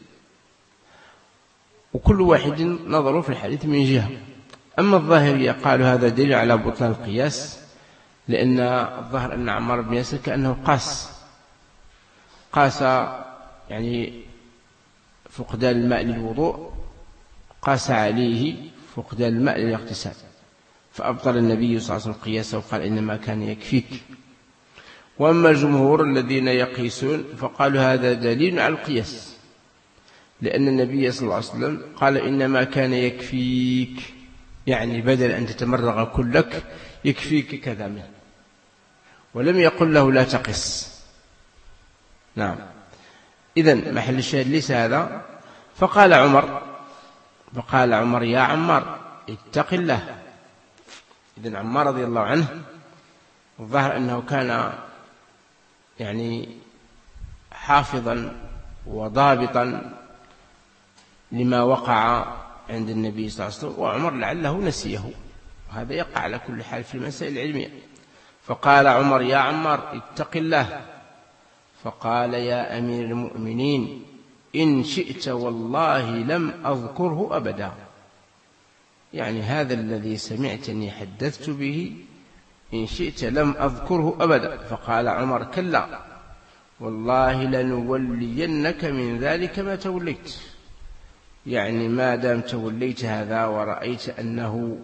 وكل واحد نظره في الحديث من جهة. أما الظاهرية قالوا هذا دليل على بطلان القياس، لأن الظاهر أن عمار بن ياسر كأنه قاس قاس يعني فقدان الماء للوضوء، قاس عليه فقدان الماء للاغتسال، فأبطل النبي صلى الله عليه وسلم قياسه وقال إنما كان يكفيك. وأما الجمهور الذين يقيسون فقالوا هذا دليل على القياس، لأن النبي صلى الله عليه وسلم قال إنما كان يكفيك، يعني بدل أن تتمرغ كلك يكفيك كذا منه، ولم يقل له لا تقص. نعم. إذن محل الشاهد ليس هذا. فقال عمر فقال عمر يا عمار اتق الله. إذن عمار رضي الله عنه الظاهر أنه كان يعني حافظا وضابطا لما وقع عند النبي صلى الله عليه وسلم، وعمر لعله نسيه، وهذا يقع على كل حال في المسائل العلمية. فقال عمر: يا عمار اتق الله. فقال: يا أمير المؤمنين إن شئت والله لم أذكره أبدا، يعني هذا الذي سمعتني حدثت به إن شئت لم أذكره أبدا. فقال عمر: كلا والله لنولينك من ذلك ما توليت، يعني ما دام توليت هذا ورأيت أنه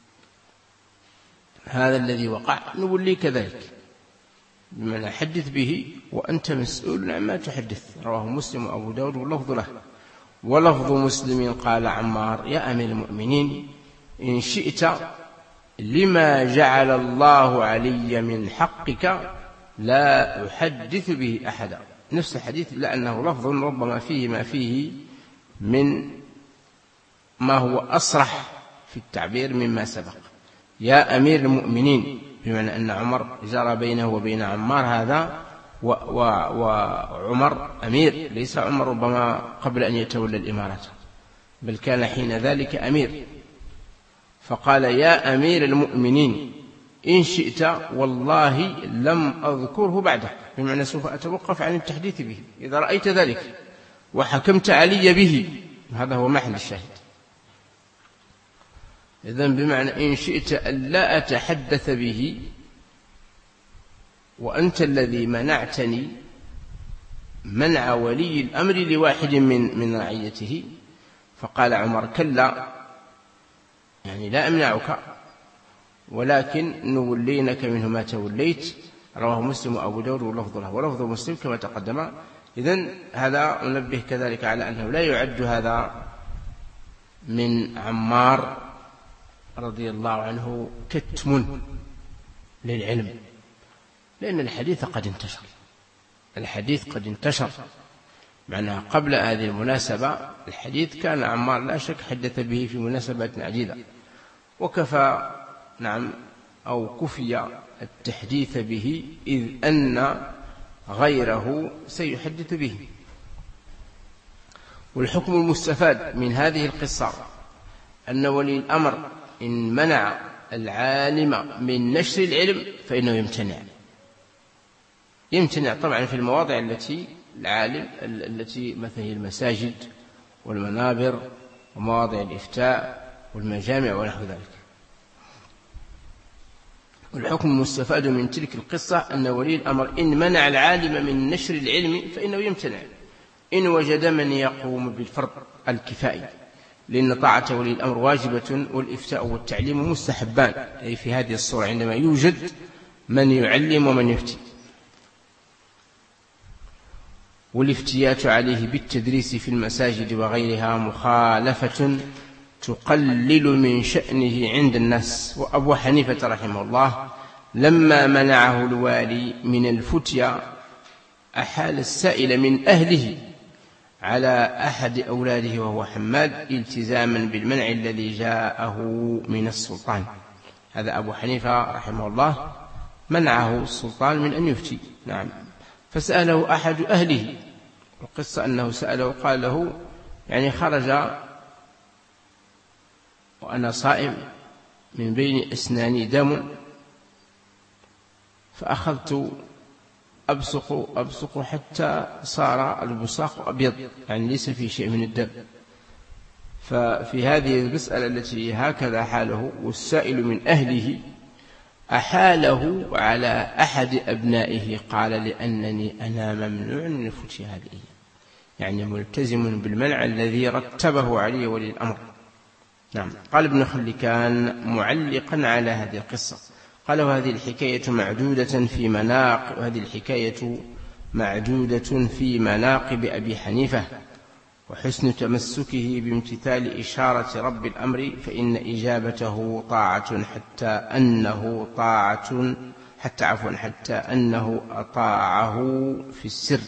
هذا الذي وقع نوليك ذلك، بمعنى حدث به وأنت مسؤول عما تحدث. رواه مسلم وأبو داود واللفظ له. ولفظ مسلم قال عمار: يا أمير المؤمنين إن شئت لما جعل الله علي من حقك لا أحدث به أحدا. نفس الحديث لأنه لفظ ربما فيه ما فيه من ما هو أصرح في التعبير مما سبق. يا أمير المؤمنين، بمعنى أن عمر جرى بينه وبين عمار هذا، وعمر أمير، ليس عمر ربما قبل أن يتولى الإمارة، بل كان حين ذلك أمير. فقال: يا أمير المؤمنين إن شئت والله لم أذكره بعده، بمعنى سوف أتوقف عن التحديث به إذا رأيت ذلك وحكمت علي به. هذا هو محل الشاهد. إذن بمعنى إن شئت أن لا أتحدث به وأنت الذي منعتني منع ولي الأمر لواحد من من رعيته. فقال عمر: كلا، يعني لا أمنعك، ولكن نولينك منه ما توليت. رواه مسلم وأبو داود واللفظ له، ولفظ مسلم كما تقدم. إذن هذا ننبه كذلك على أنه لا يعد هذا من عمار رضي الله عنه كتم للعلم، لأن الحديث قد انتشر، الحديث قد انتشر معناها قبل هذه المناسبة. الحديث كان عمار لا شك حدث به في مناسبات عديدة، وكفى نعم أو كفي التحديث به، إذ أن غيره سيحدث به. والحكم المستفاد من هذه القصة أن ولي الأمر إن منع العالم من نشر العلم فإنه يمتنع يمتنع طبعا في المواضع التي العالم التي مثل المساجد والمنابر ومواضع الإفتاء والمجامع ونحو ذلك. والحكم المستفاد من تلك القصة أن ولي الأمر إن منع العالم من نشر العلم فإنه يمتنع إن وجد من يقوم بالفرض الكفائي، لأن طاعة ولي الأمر واجبة والإفتاء والتعليم مستحبان، أي في هذه الصورة عندما يوجد من يعلم ومن يفتي. والافتيات عليه بالتدريس في المساجد وغيرها مخالفة تقلل من شأنه عند الناس. وأبو حنيفة رحمه الله لما منعه الوالي من الفتيا أحال السائل من أهله على أحد أولاده وهو حماد التزاما بالمنع الذي جاءه من السلطان. هذا أبو حنيفة رحمه الله منعه السلطان من أن يفتي. نعم. فسأله أحد أهله، القصة أنه سأله قال له يعني خرج وأنا صائم من بين أسناني دم فأخذت أبصق أبصق حتى صار البصاق أبيض، يعني ليس في شيء من الدم. ففي هذه المسألة التي هكذا حاله والسائل من أهله أحاله على أحد أبنائه قال لأنني أنا ممنوع من الفتيا هذه، يعني ملتزم بالمنع الذي رتبه عليه ولي الأمر. نعم. قال ابن خلكان معلقا على هذه القصة قال: وهذه الحكاية معدودة في مناقب وهذه الحكاية معدودة في مناقب أبي حنيفة وحسن تمسكه بامتثال إشارة رب الأمر، فإن إجابته طاعة حتى أنه طاعة حتى عفوا حتى أنه أطاعه في السر.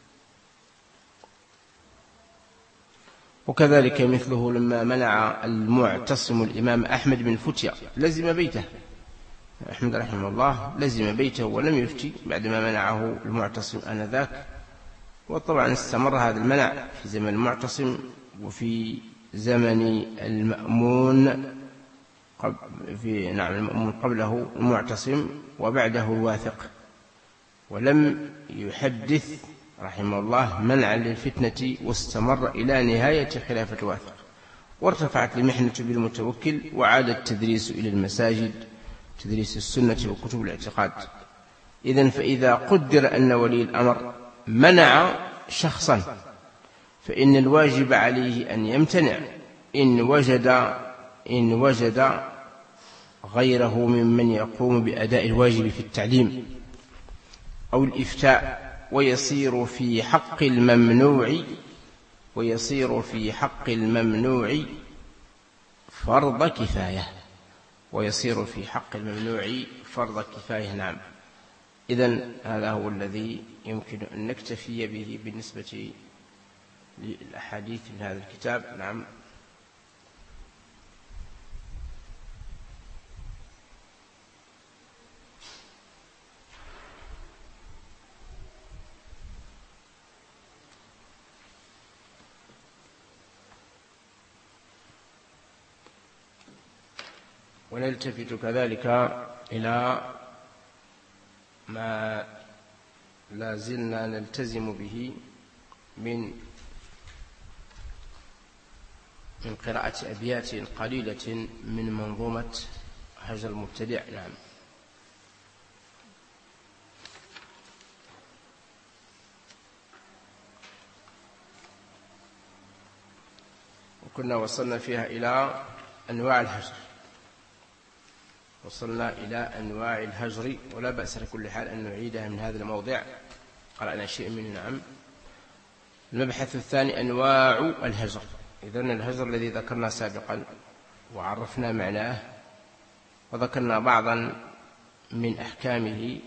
وكذلك مثله لما منع المعتصم الإمام أحمد بن فتيا لزم بيته، أحمد رحمه الله لزم بيته ولم يفتي بعدما منعه المعتصم آنذاك. وطبعا استمر هذا المنع في زمن المعتصم وفي زمن المأمون في نعم المأمون قبله المعتصم وبعده الواثق، ولم يحدث رحمه الله منعا للفتنة، واستمر إلى نهاية خلافة الواثق، وارتفعت المحنة بالمتوكل، وعاد التدريس إلى المساجد، تدريس السنة وكتب الاعتقاد. إذن فإذا قدر أن ولي الأمر منع شخصا فإن الواجب عليه أن يمتنع إن وجد إن وجد غيره ممن يقوم بأداء الواجب في التعليم أو الإفتاء، ويصير في حق الممنوع ويصير في حق الممنوع فرض كفاية ويصير في حق الممنوع فرض كفاية نعم. إذن هذا هو الذي يمكن أن نكتفي به بالنسبة للأحاديث من هذا الكتاب. نعم. ونلتفت كذلك إلى ما لا زلنا نلتزم به من من قراءة أبيات قليلة من منظومة هجر المبتدع. نعم. وكنا وصلنا فيها إلى أنواع الهجر وصلنا إلى أنواع الهجر، ولا بأس لكل حال أن نعيدها من هذا الموضع، قرأنا شيء منه. نعم. المبحث الثاني أنواع الهجر. إذن الهجر الذي ذكرنا سابقا وعرفنا معناه وذكرنا بعضا من أحكامه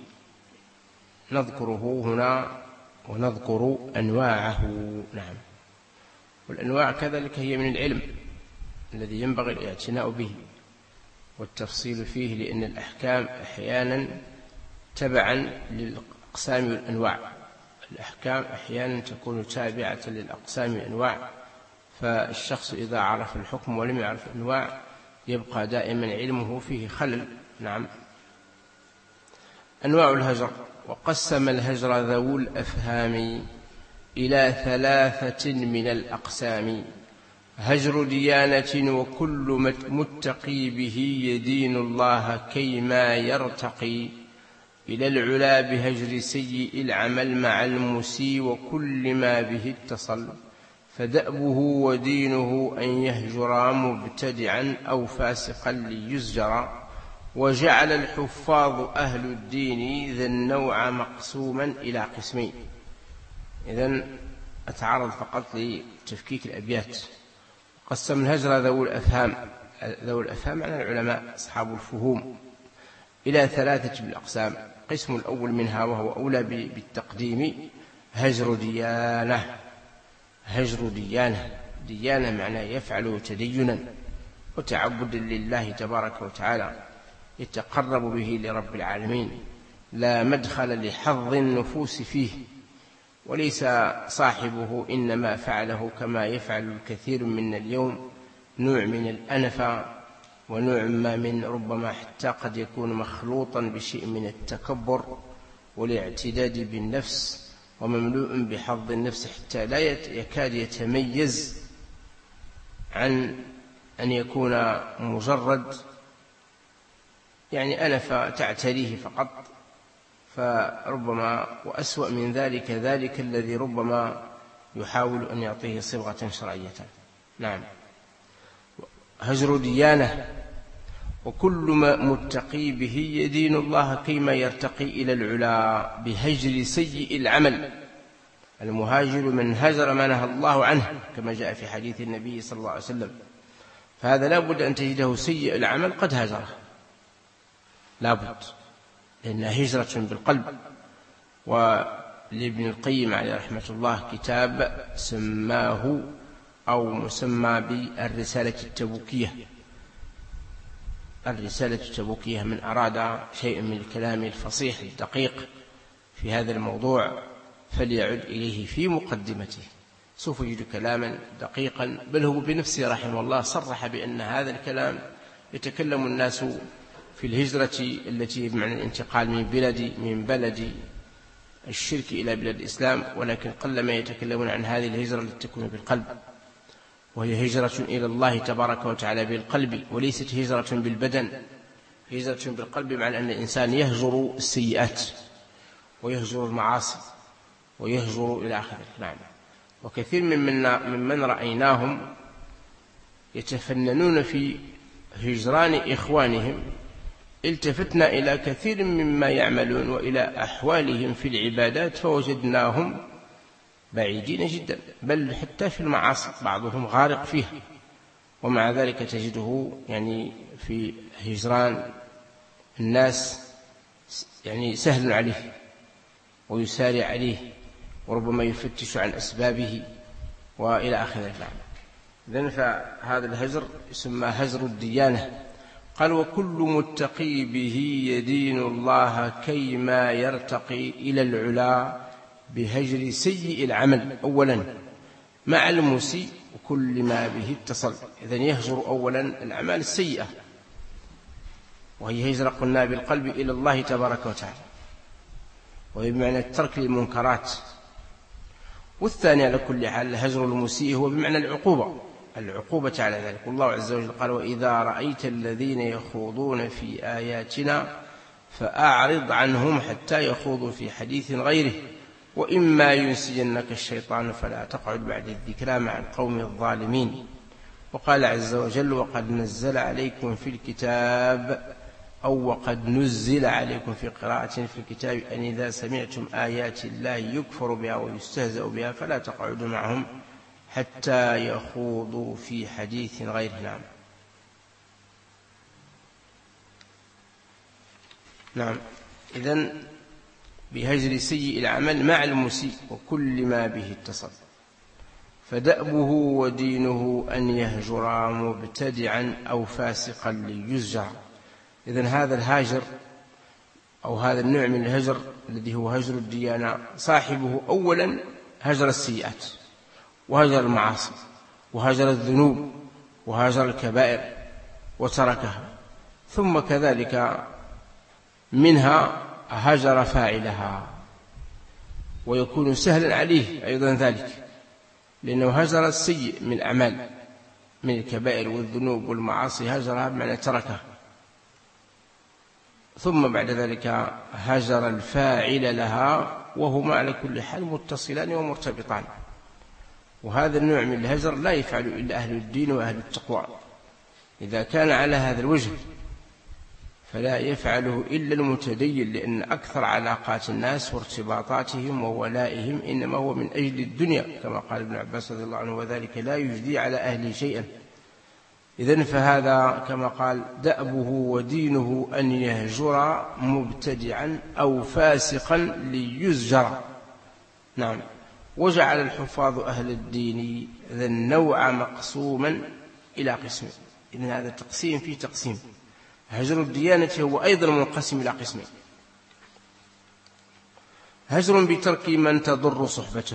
نذكره هنا ونذكر أنواعه. نعم. والأنواع كذلك هي من العلم الذي ينبغي الاعتناء به والتفصيل فيه، لأن الأحكام أحيانا تبعا للأقسام والأنواع. الأحكام أحيانا تكون تابعة للأقسام والأنواع، فالشخص إذا عرف الحكم ولم يعرف الأنواع يبقى دائما علمه فيه خلل. نعم. أنواع الهجر. وقسم الهجر ذو الأفهام إلى ثلاثة من الأقسام: هجر ديانة وكل متقي به يدين الله كيما يرتقي، إلى العلا بهجر سيء العمل مع المسيء وكل ما به اتصل، فدأبه ودينه أن يهجر مبتدعا أو فاسقا ليزجر، وجعل الحفاظ أهل الدين ذا النوع مقسوما إلى قسمين. إذن أتعرض فقط لتفكيك الأبيات. قسم الهجر ذو الأفهام، ذو الأفهام عن العلماء أصحاب الفهوم، إلى ثلاثة بالأقسام. قسم الأول منها وهو أولى بالتقديم هجر ديانة. هجر ديانة ديانة معناه يفعل تدينا وتعبدا لله تبارك وتعالى يتقرب به لرب العالمين، لا مدخل لحظ النفوس فيه، وليس صاحبه إنما فعله كما يفعل الكثير من اليوم، نوع من الأنفة ونوع ما من ربما حتى قد يكون مخلوطا بشيء من التكبر والاعتداد بالنفس ومملوء بحظ النفس حتى لا يكاد يتميز عن أن يكون مجرد يعني أنفة تعتريه فقط. فربما وأسوأ من ذلك ذلك الذي ربما يحاول أن يعطيه صبغة شرعية. نعم. هجر ديانة وكل ما متقي به يدين الله كيما يرتقي إلى العلا بهجر سيء العمل. المهاجر من هجر ما نهى الله عنه كما جاء في حديث النبي صلى الله عليه وسلم، فهذا لا بد أن تجده سيء العمل قد هجره، لا بد، لأنها هجرة بالقلب. ولابن القيم عليه رحمة الله كتاب سماه أو مسمى بالرسالة التبوكية. الرسالة التبوكية، من أراد شيء من الكلام الفصيح الدقيق في هذا الموضوع فليعد إليه في مقدمته. سوف يجد كلاما دقيقا، بل هو بنفسه رحمه الله صرح بأن هذا الكلام يتكلم الناس في الهجرة التي بمعنى الانتقال من بلد من بلد الشرك إلى بلاد الإسلام، ولكن قلما يتكلمون عن هذه الهجرة التي تكون بالقلب، وهي هجرة إلى الله تبارك وتعالى بالقلب، وليست هجرة بالبدن، هجرة بالقلب، مع أن الإنسان يهجر السيئات ويهجر المعاصي ويهجر إلى آخره. نعم. وكثير من من رأيناهم يتفننون في هجران إخوانهم، التفتنا إلى كثير مما يعملون وإلى أحوالهم في العبادات فوجدناهم بعيدين جدا، بل حتى في المعاصي بعضهم غارق فيها، ومع ذلك تجده يعني في هجران الناس يعني سهل عليه ويسارع عليه، وربما يفتش عن أسبابه وإلى آخره. إذن فهذا الهجر يسمى هجر الديانة. قال: وكل متقي به يدين الله كيما يرتقي إلى العلا بهجر سيء العمل أولا مع المسيء وكل ما به اتصل. إذن يهجر أولا الأعمال السيئة، وهي هجرة قلنا بالقلب إلى الله تبارك وتعالى، وهي بمعنى الترك للمنكرات. والثاني على كل حال هجر المسيء هو بمعنى العقوبة العقوبة على ذلك. والله عز وجل قال: وإذا رأيت الذين يخوضون في آياتنا فأعرض عنهم حتى يخوضوا في حديث غيره وإما ينسينك الشيطان فلا تقعد بعد الذكرى مع القوم الظالمين. وقال عز وجل: وقد نزل عليكم في الكتاب أو وقد نزل عليكم في قراءة في الكتاب أن إذا سمعتم آيات الله يكفر بها ويستهزأ بها فلا تقعدوا معهم حتى يخوضوا في حديث غيره. نعم. نعم. إذن بهجر سيء العمل مع المسيء وكل ما به اتصل. فدأبه ودينه أن يهجر مبتدعا أو فاسقا ليزجر. إذن هذا الهاجر أو هذا النوع من الهجر الذي هو هجر الديانة صاحبه أولا هجر السيئات وهجر المعاصي وهجر الذنوب وهجر الكبائر وتركها، ثم كذلك منها هجر فاعلها، ويكون سهلا عليه أيضا ذلك، لأنه هجر السيء من الأعمال من الكبائر والذنوب والمعاصي، هجرها بمعنى تركها، ثم بعد ذلك هجر الفاعل لها، وهما على كل حال متصلان ومرتبطان. وهذا النوع من الهجر لا يفعل إلا أهل الدين وأهل التقوى، إذا كان على هذا الوجه فلا يفعله إلا المتدين، لأن أكثر علاقات الناس وارتباطاتهم وولائهم إنما هو من أجل الدنيا، كما قال ابن عباس رضي الله عنه: وذلك لا يجدي على أهله شيئا. إذن فهذا كما قال: دأبه ودينه أن يهجر مبتدعا أو فاسقا ليزجر. نعم. وجعل الحفاظ أهل الدين ذا النوع مقسوما إلى قسمين. إذن هذا تقسيم في تقسيم. هجر الديانة هو أيضا منقسم إلى قسمين: هجر بترك من تضر صحبته.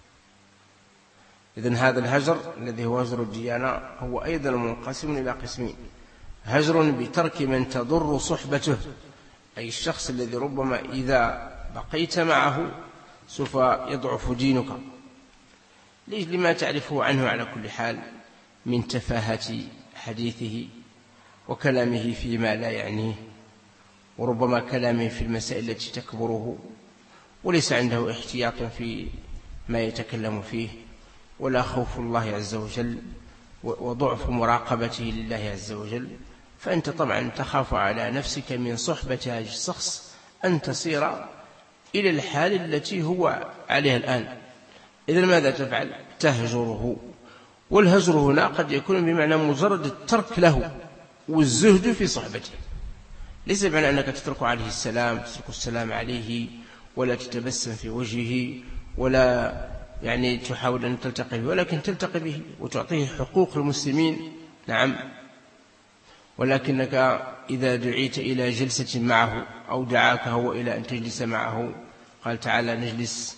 إذن هذا الهجر الذي هو هجر الديانة هو أيضا منقسم إلى قسمين: هجر بترك من تضر صحبته، أي الشخص الذي ربما إذا بقيت معه سوف يضعف دينك لما تعرفه عنه على كل حال من تفاهة حديثه وكلامه فيما لا يعنيه، وربما كلامه في المسائل التي تكبره، وليس عنده احتياط في ما يتكلم فيه، ولا خوف الله عز وجل وضعف مراقبته لله عز وجل. فأنت طبعا تخاف على نفسك من صحبة هذا الشخص أن تصير إلى الحال التي هو عليها الآن. إذن ماذا تفعل؟ تهجره. والهجر هنا قد يكون بمعنى مجرد الترك له والزهد في صحبته، ليس بمعنى أنك تترك عليه السلام تترك السلام عليه ولا تتبسم في وجهه ولا يعني تحاول أن تلتقي به، ولكن تلتقي به وتعطيه حقوق المسلمين. نعم. ولكنك إذا دعيت إلى جلسة معه أو دعاك هو إلى أن تجلس معه، قال: تعالى نجلس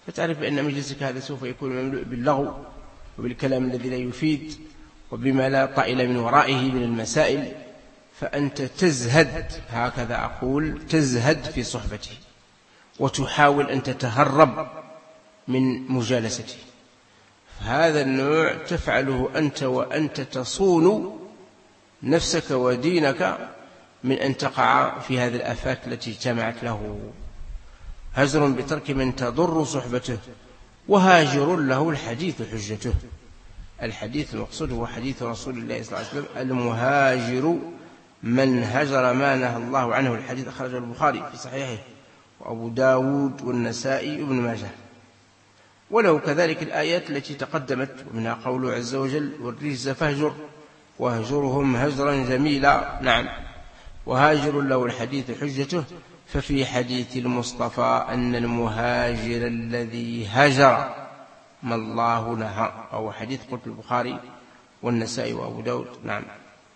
فتعرف بأن مجلسك هذا سوف يكون مملوء باللغو وبالكلام الذي لا يفيد وبما لا طائل من ورائه من المسائل، فأنت تزهد، هكذا أقول، تزهد في صحبته وتحاول أن تتهرب من مجالسته. هذا النوع تفعله أنت وأنت تصون نفسك ودينك من أن تقع في هذه الآفات التي اجتمعت له. هجر بترك من تضر صحبته، وهاجر له الحديث حجته. الحديث المقصود هو حديث رسول الله صلى الله عليه وسلم: المهاجر من هجر ما نهى الله عنه. الحديث أخرجه البخاري في صحيحه وأبو داود والنسائي وابن ماجه. ولو كذلك الآيات التي تقدمت، ومنها قوله عز وجل: والرجز فاهجر واهجرهم هجرا جميلا. نعم، وهاجر له الحديث حجته. ففي حديث المصطفى أن المهاجر الذي هجر ما الله نهى، أو حديث قلت البخاري والنسائي وأبو داود. نعم،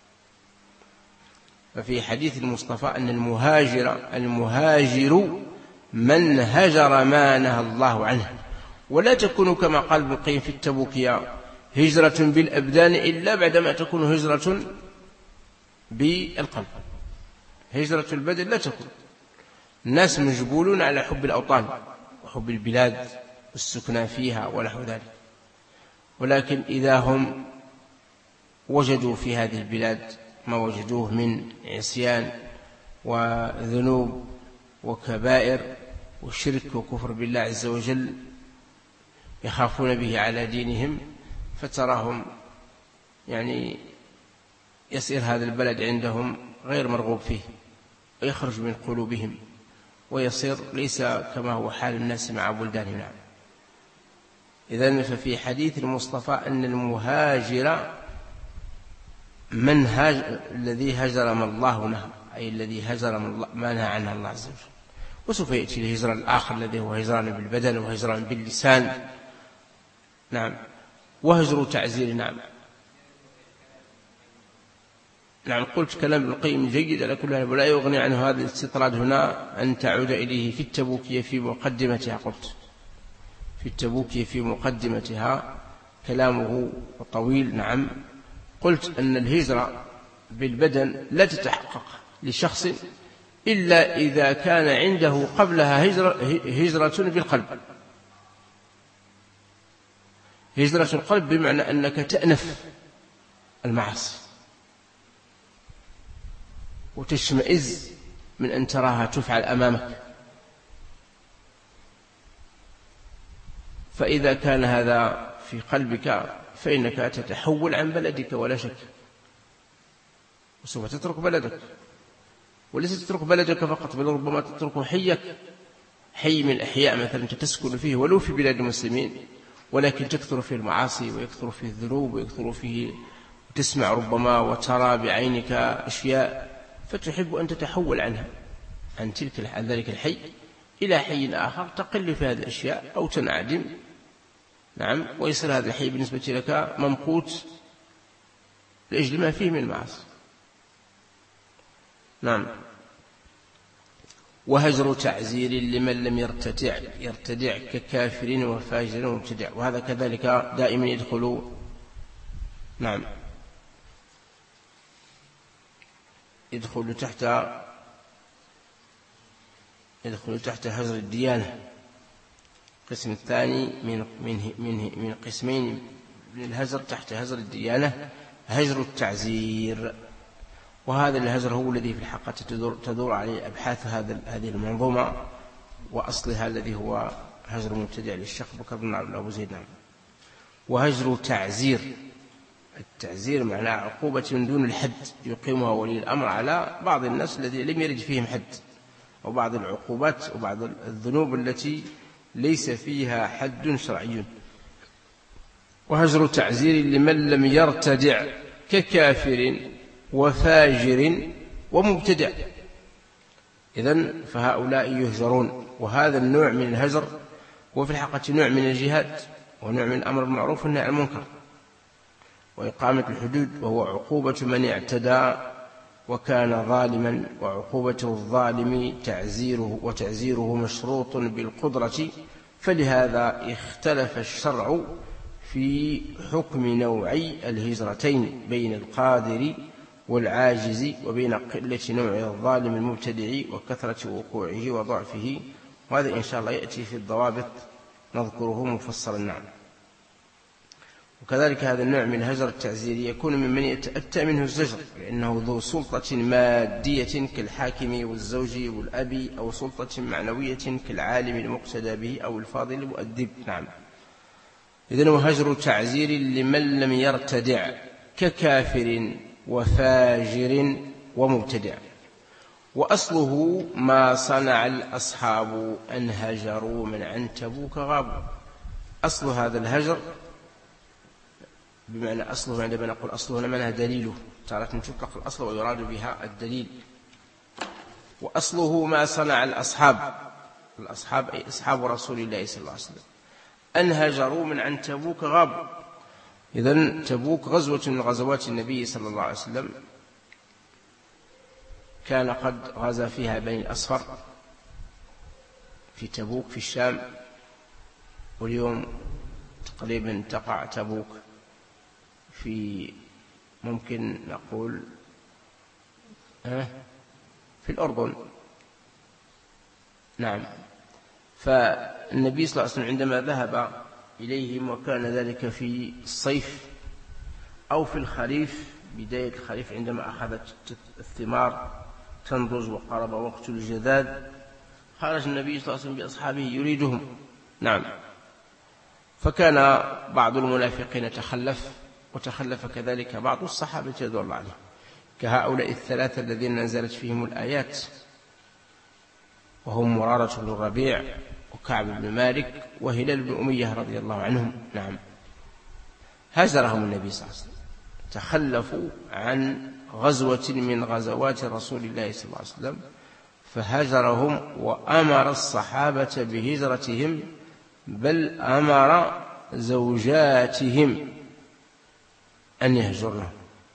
ففي حديث المصطفى أن المهاجر المهاجر من هجر ما نهى الله عنه. ولا تكون كما قال ابن القيم في التبوكية هجرة بالأبدان إلا بعدما تكون هجرة بالقلب. هجرة البدن لا تكون. الناس مجبولون على حب الأوطان وحب البلاد والسكنى فيها ونحو ذلك، ولكن إذا هم وجدوا في هذه البلاد ما وجدوه من عصيان وذنوب وكبائر وشرك وكفر بالله عز وجل يخافون به على دينهم، فتراهم يعني يصير هذا البلد عندهم غير مرغوب فيه ويخرج من قلوبهم ويصير ليس كما هو حال الناس مع بلدانهم. نعم. إذن ففي حديث المصطفى أن المهاجر من هاجر الذي هجر ما الله نهى، أي الذي هجر ما نهى عنه الله عز وجل. وسوف يأتي الهجرة الآخر الذي هو هجران بالبدن وهجران باللسان. نعم، وهجر تعزير. نعم نعم قلت كلام ابن القيم جيد على كل حال، ولا يغني عنه هذا الاستطراد هنا أن تعود إليه في التبوكية في مقدمتها. قلت في التبوكية في مقدمتها كلامه طويل. نعم، قلت أن الهجرة بالبدن لا تتحقق لشخص إلا إذا كان عنده قبلها هجرة, هجرة بالقلب. هجرة القلب بمعنى أنك تأنف المعاصي وتشمئز من أن تراها تفعل أمامك. فإذا كان هذا في قلبك فإنك تتحول عن بلدك ولا شك، وسوف تترك بلدك، وليس تترك بلدك فقط، بل ربما تترك حيك، حي من الأحياء مثلا تسكن فيه ولو في بلاد المسلمين، ولكن تكثر فيه المعاصي ويكثر فيه الذنوب ويكثر فيه، تسمع ربما وترى بعينك أشياء فتحب أن تتحول عنها، عن تلك عن ذلك الحي إلى حي آخر تقل في هذه الأشياء أو تنعدم. نعم، ويصير هذا الحي بالنسبة لك ممقوت لأجل ما فيه من المعاصي. نعم، وهجر تعزير لمن لم يرتدع يرتدع ككافر وفاجر ومبتدع، وهذا كذلك دائما يدخل. نعم، يدخل تحت يدخل تحت هجر الديانة. القسم الثاني من من من من قسمين من الهجر تحت هجر الديانة هجر التعزير، وهذا الهجر هو الذي في الحقيقة تدور, تدور عليه أبحاث هذا هذه المنظومة، وأصلها الذي هو هجر المبتدع للشيخ بكر بن أبو زيد. نعم، وهجر تعزير. التعزير معناه عقوبة من دون الحد يقيمها ولي الأمر على بعض الناس الذي لم يرد فيهم حد، وبعض العقوبات وبعض الذنوب التي ليس فيها حد شرعي. وهجر تعزير لمن لم يرتدع ككافر وفاجر ومبتدع. إذن فهؤلاء يهجرون، وهذا النوع من الهجر هو في الحقيقة نوع من الجهاد ونوع من الأمر بالمعروف والنهي عن المنكر وإقامة الحدود، وهو عقوبة من اعتدى وكان ظالما، وعقوبة الظالم تعزيره، وتعزيره مشروط بالقدرة فلهذا اختلف الشرع في حكم نوعي الهجرتين بين القادر والعاجز، وبين قلة نوع الظالم المبتدع وكثرة وقوعه وضعفه، وهذا إن شاء الله يأتي في الضوابط نذكره مفصلا. نعم. وكذلك هذا النوع من الهجر التعزيري يكون ممن يتأتى منه الزجر، لأنه ذو سلطة مادية كالحاكم والزوج والأب، أو سلطة معنوية كالعالم المقتدى به أو الفاضل المؤدب. نعم. إذن هجر تعزير لمن لم يرتدع ككافر وفاجر ومبتدع. وأصله ما صنع الأصحاب أن هجروا من عن تبوك غابوا. أصل هذا الهجر بمعنى أصله، عندما نقول أصله معنى دليله، تارة تطلق الأصل ويراد بها الدليل. وأصله ما صنع الأصحاب، الأصحاب أي أصحاب رسول الله صلى الله عليه وسلم، أن هجروا من عن تبوك غابوا. إذن تبوك غزوة من غزوات النبي صلى الله عليه وسلم، كان قد غزا فيها بني الأصفر في تبوك في الشام، واليوم تقريبا تقع تبوك في ممكن نقول في الأردن. نعم. فالنبي صلى الله عليه وسلم عندما ذهب إليهم، وكان ذلك في الصيف أو في الخريف، بداية الخريف عندما أخذت الثمار تنضج وقرب وقت الجذاذ، خرج النبي صلى الله عليه وسلم بأصحابه يريدهم. نعم. فكان بعض المنافقين تخلف، وتخلف كذلك بعض الصحابة رضي الله عنهم، كهؤلاء الثلاثة الذين نزلت فيهم الآيات، وهم مرارة بن الربيع وكعب بن مالك وهلال بن أمية رضي الله عنهم. نعم. هاجرهم النبي صلى الله عليه وسلم، تخلفوا عن غزوة من غزوات رسول الله صلى الله عليه وسلم، فهاجرهم وأمر الصحابة بهجرتهم، بل أمر زوجاتهم أن يهجرنهم.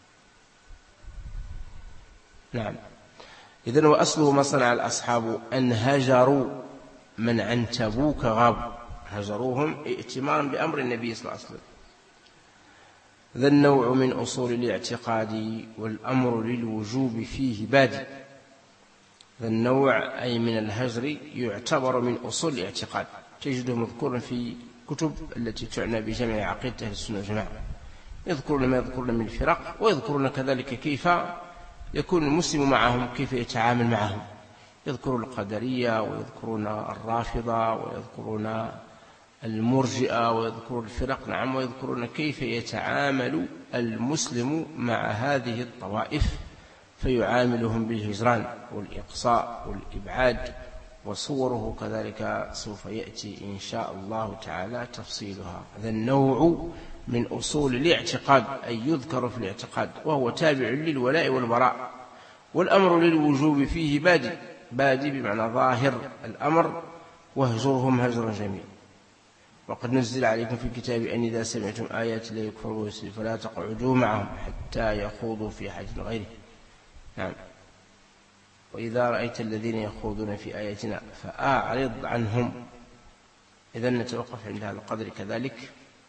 نعم. إذن وأصله ما صنع الأصحاب أن هجروا من عن تبوك غاب، هجروهم ائتمارا بأمر النبي صلى الله عليه وسلم. ذا النوع من أصول الاعتقاد والأمر للوجوب فيه بادئ. ذا النوع أي من الهجر يعتبر من أصول الاعتقاد، تجده مذكورا في كتب التي تعنى بجمع عقيدة أهل السنة والجماعة، يذكرون ما يذكرون من الفرق، ويذكرون كذلك كيف يكون المسلم معهم، كيف يتعامل معهم. يذكرون القدرية، ويذكرون الرافضة، ويذكرون المرجئة، ويذكرون الفرق. نعم. ويذكرون كيف يتعامل المسلم مع هذه الطوائف، فيعاملهم بالهجران والإقصاء والإبعاد، وصوره كذلك سوف يأتي إن شاء الله تعالى تفصيلها. هذا النوع من أصول الاعتقاد، أي يذكر في الاعتقاد، وهو تابع للولاء والبراء. والأمر للوجوب فيه بادي، بادي بمعنى ظاهر الأمر، واهجرهم هجرا جميلا. وقد نزل عليكم في الكتاب أن إذا سمعتم آيات لا يكفروا فلا تقعدوا معهم حتى يخوضوا في حديث غيره. نعم. وإذا رأيت الذين يخوضون في آياتنا فأعرض عنهم. إذن نتوقف عند هذا القدر كذلك،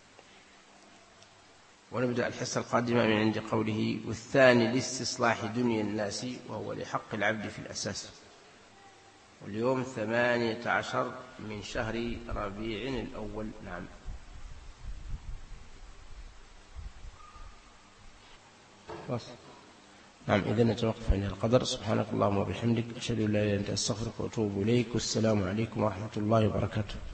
ونبدأ الحصة القادمة من عند قوله: والثاني لاستصلاح دنيا الناس، وهو لحق العبد في الأساس. واليوم ثمانية عشر من شهر ربيع الأول. نعم. نعم. إذن نتوقف عند القدر. سبحانك اللهم وبحمدك، أشهد أن لا إله إلا أنت، أستغفرك وأتوب إليك. والسلام عليكم ورحمة الله وبركاته.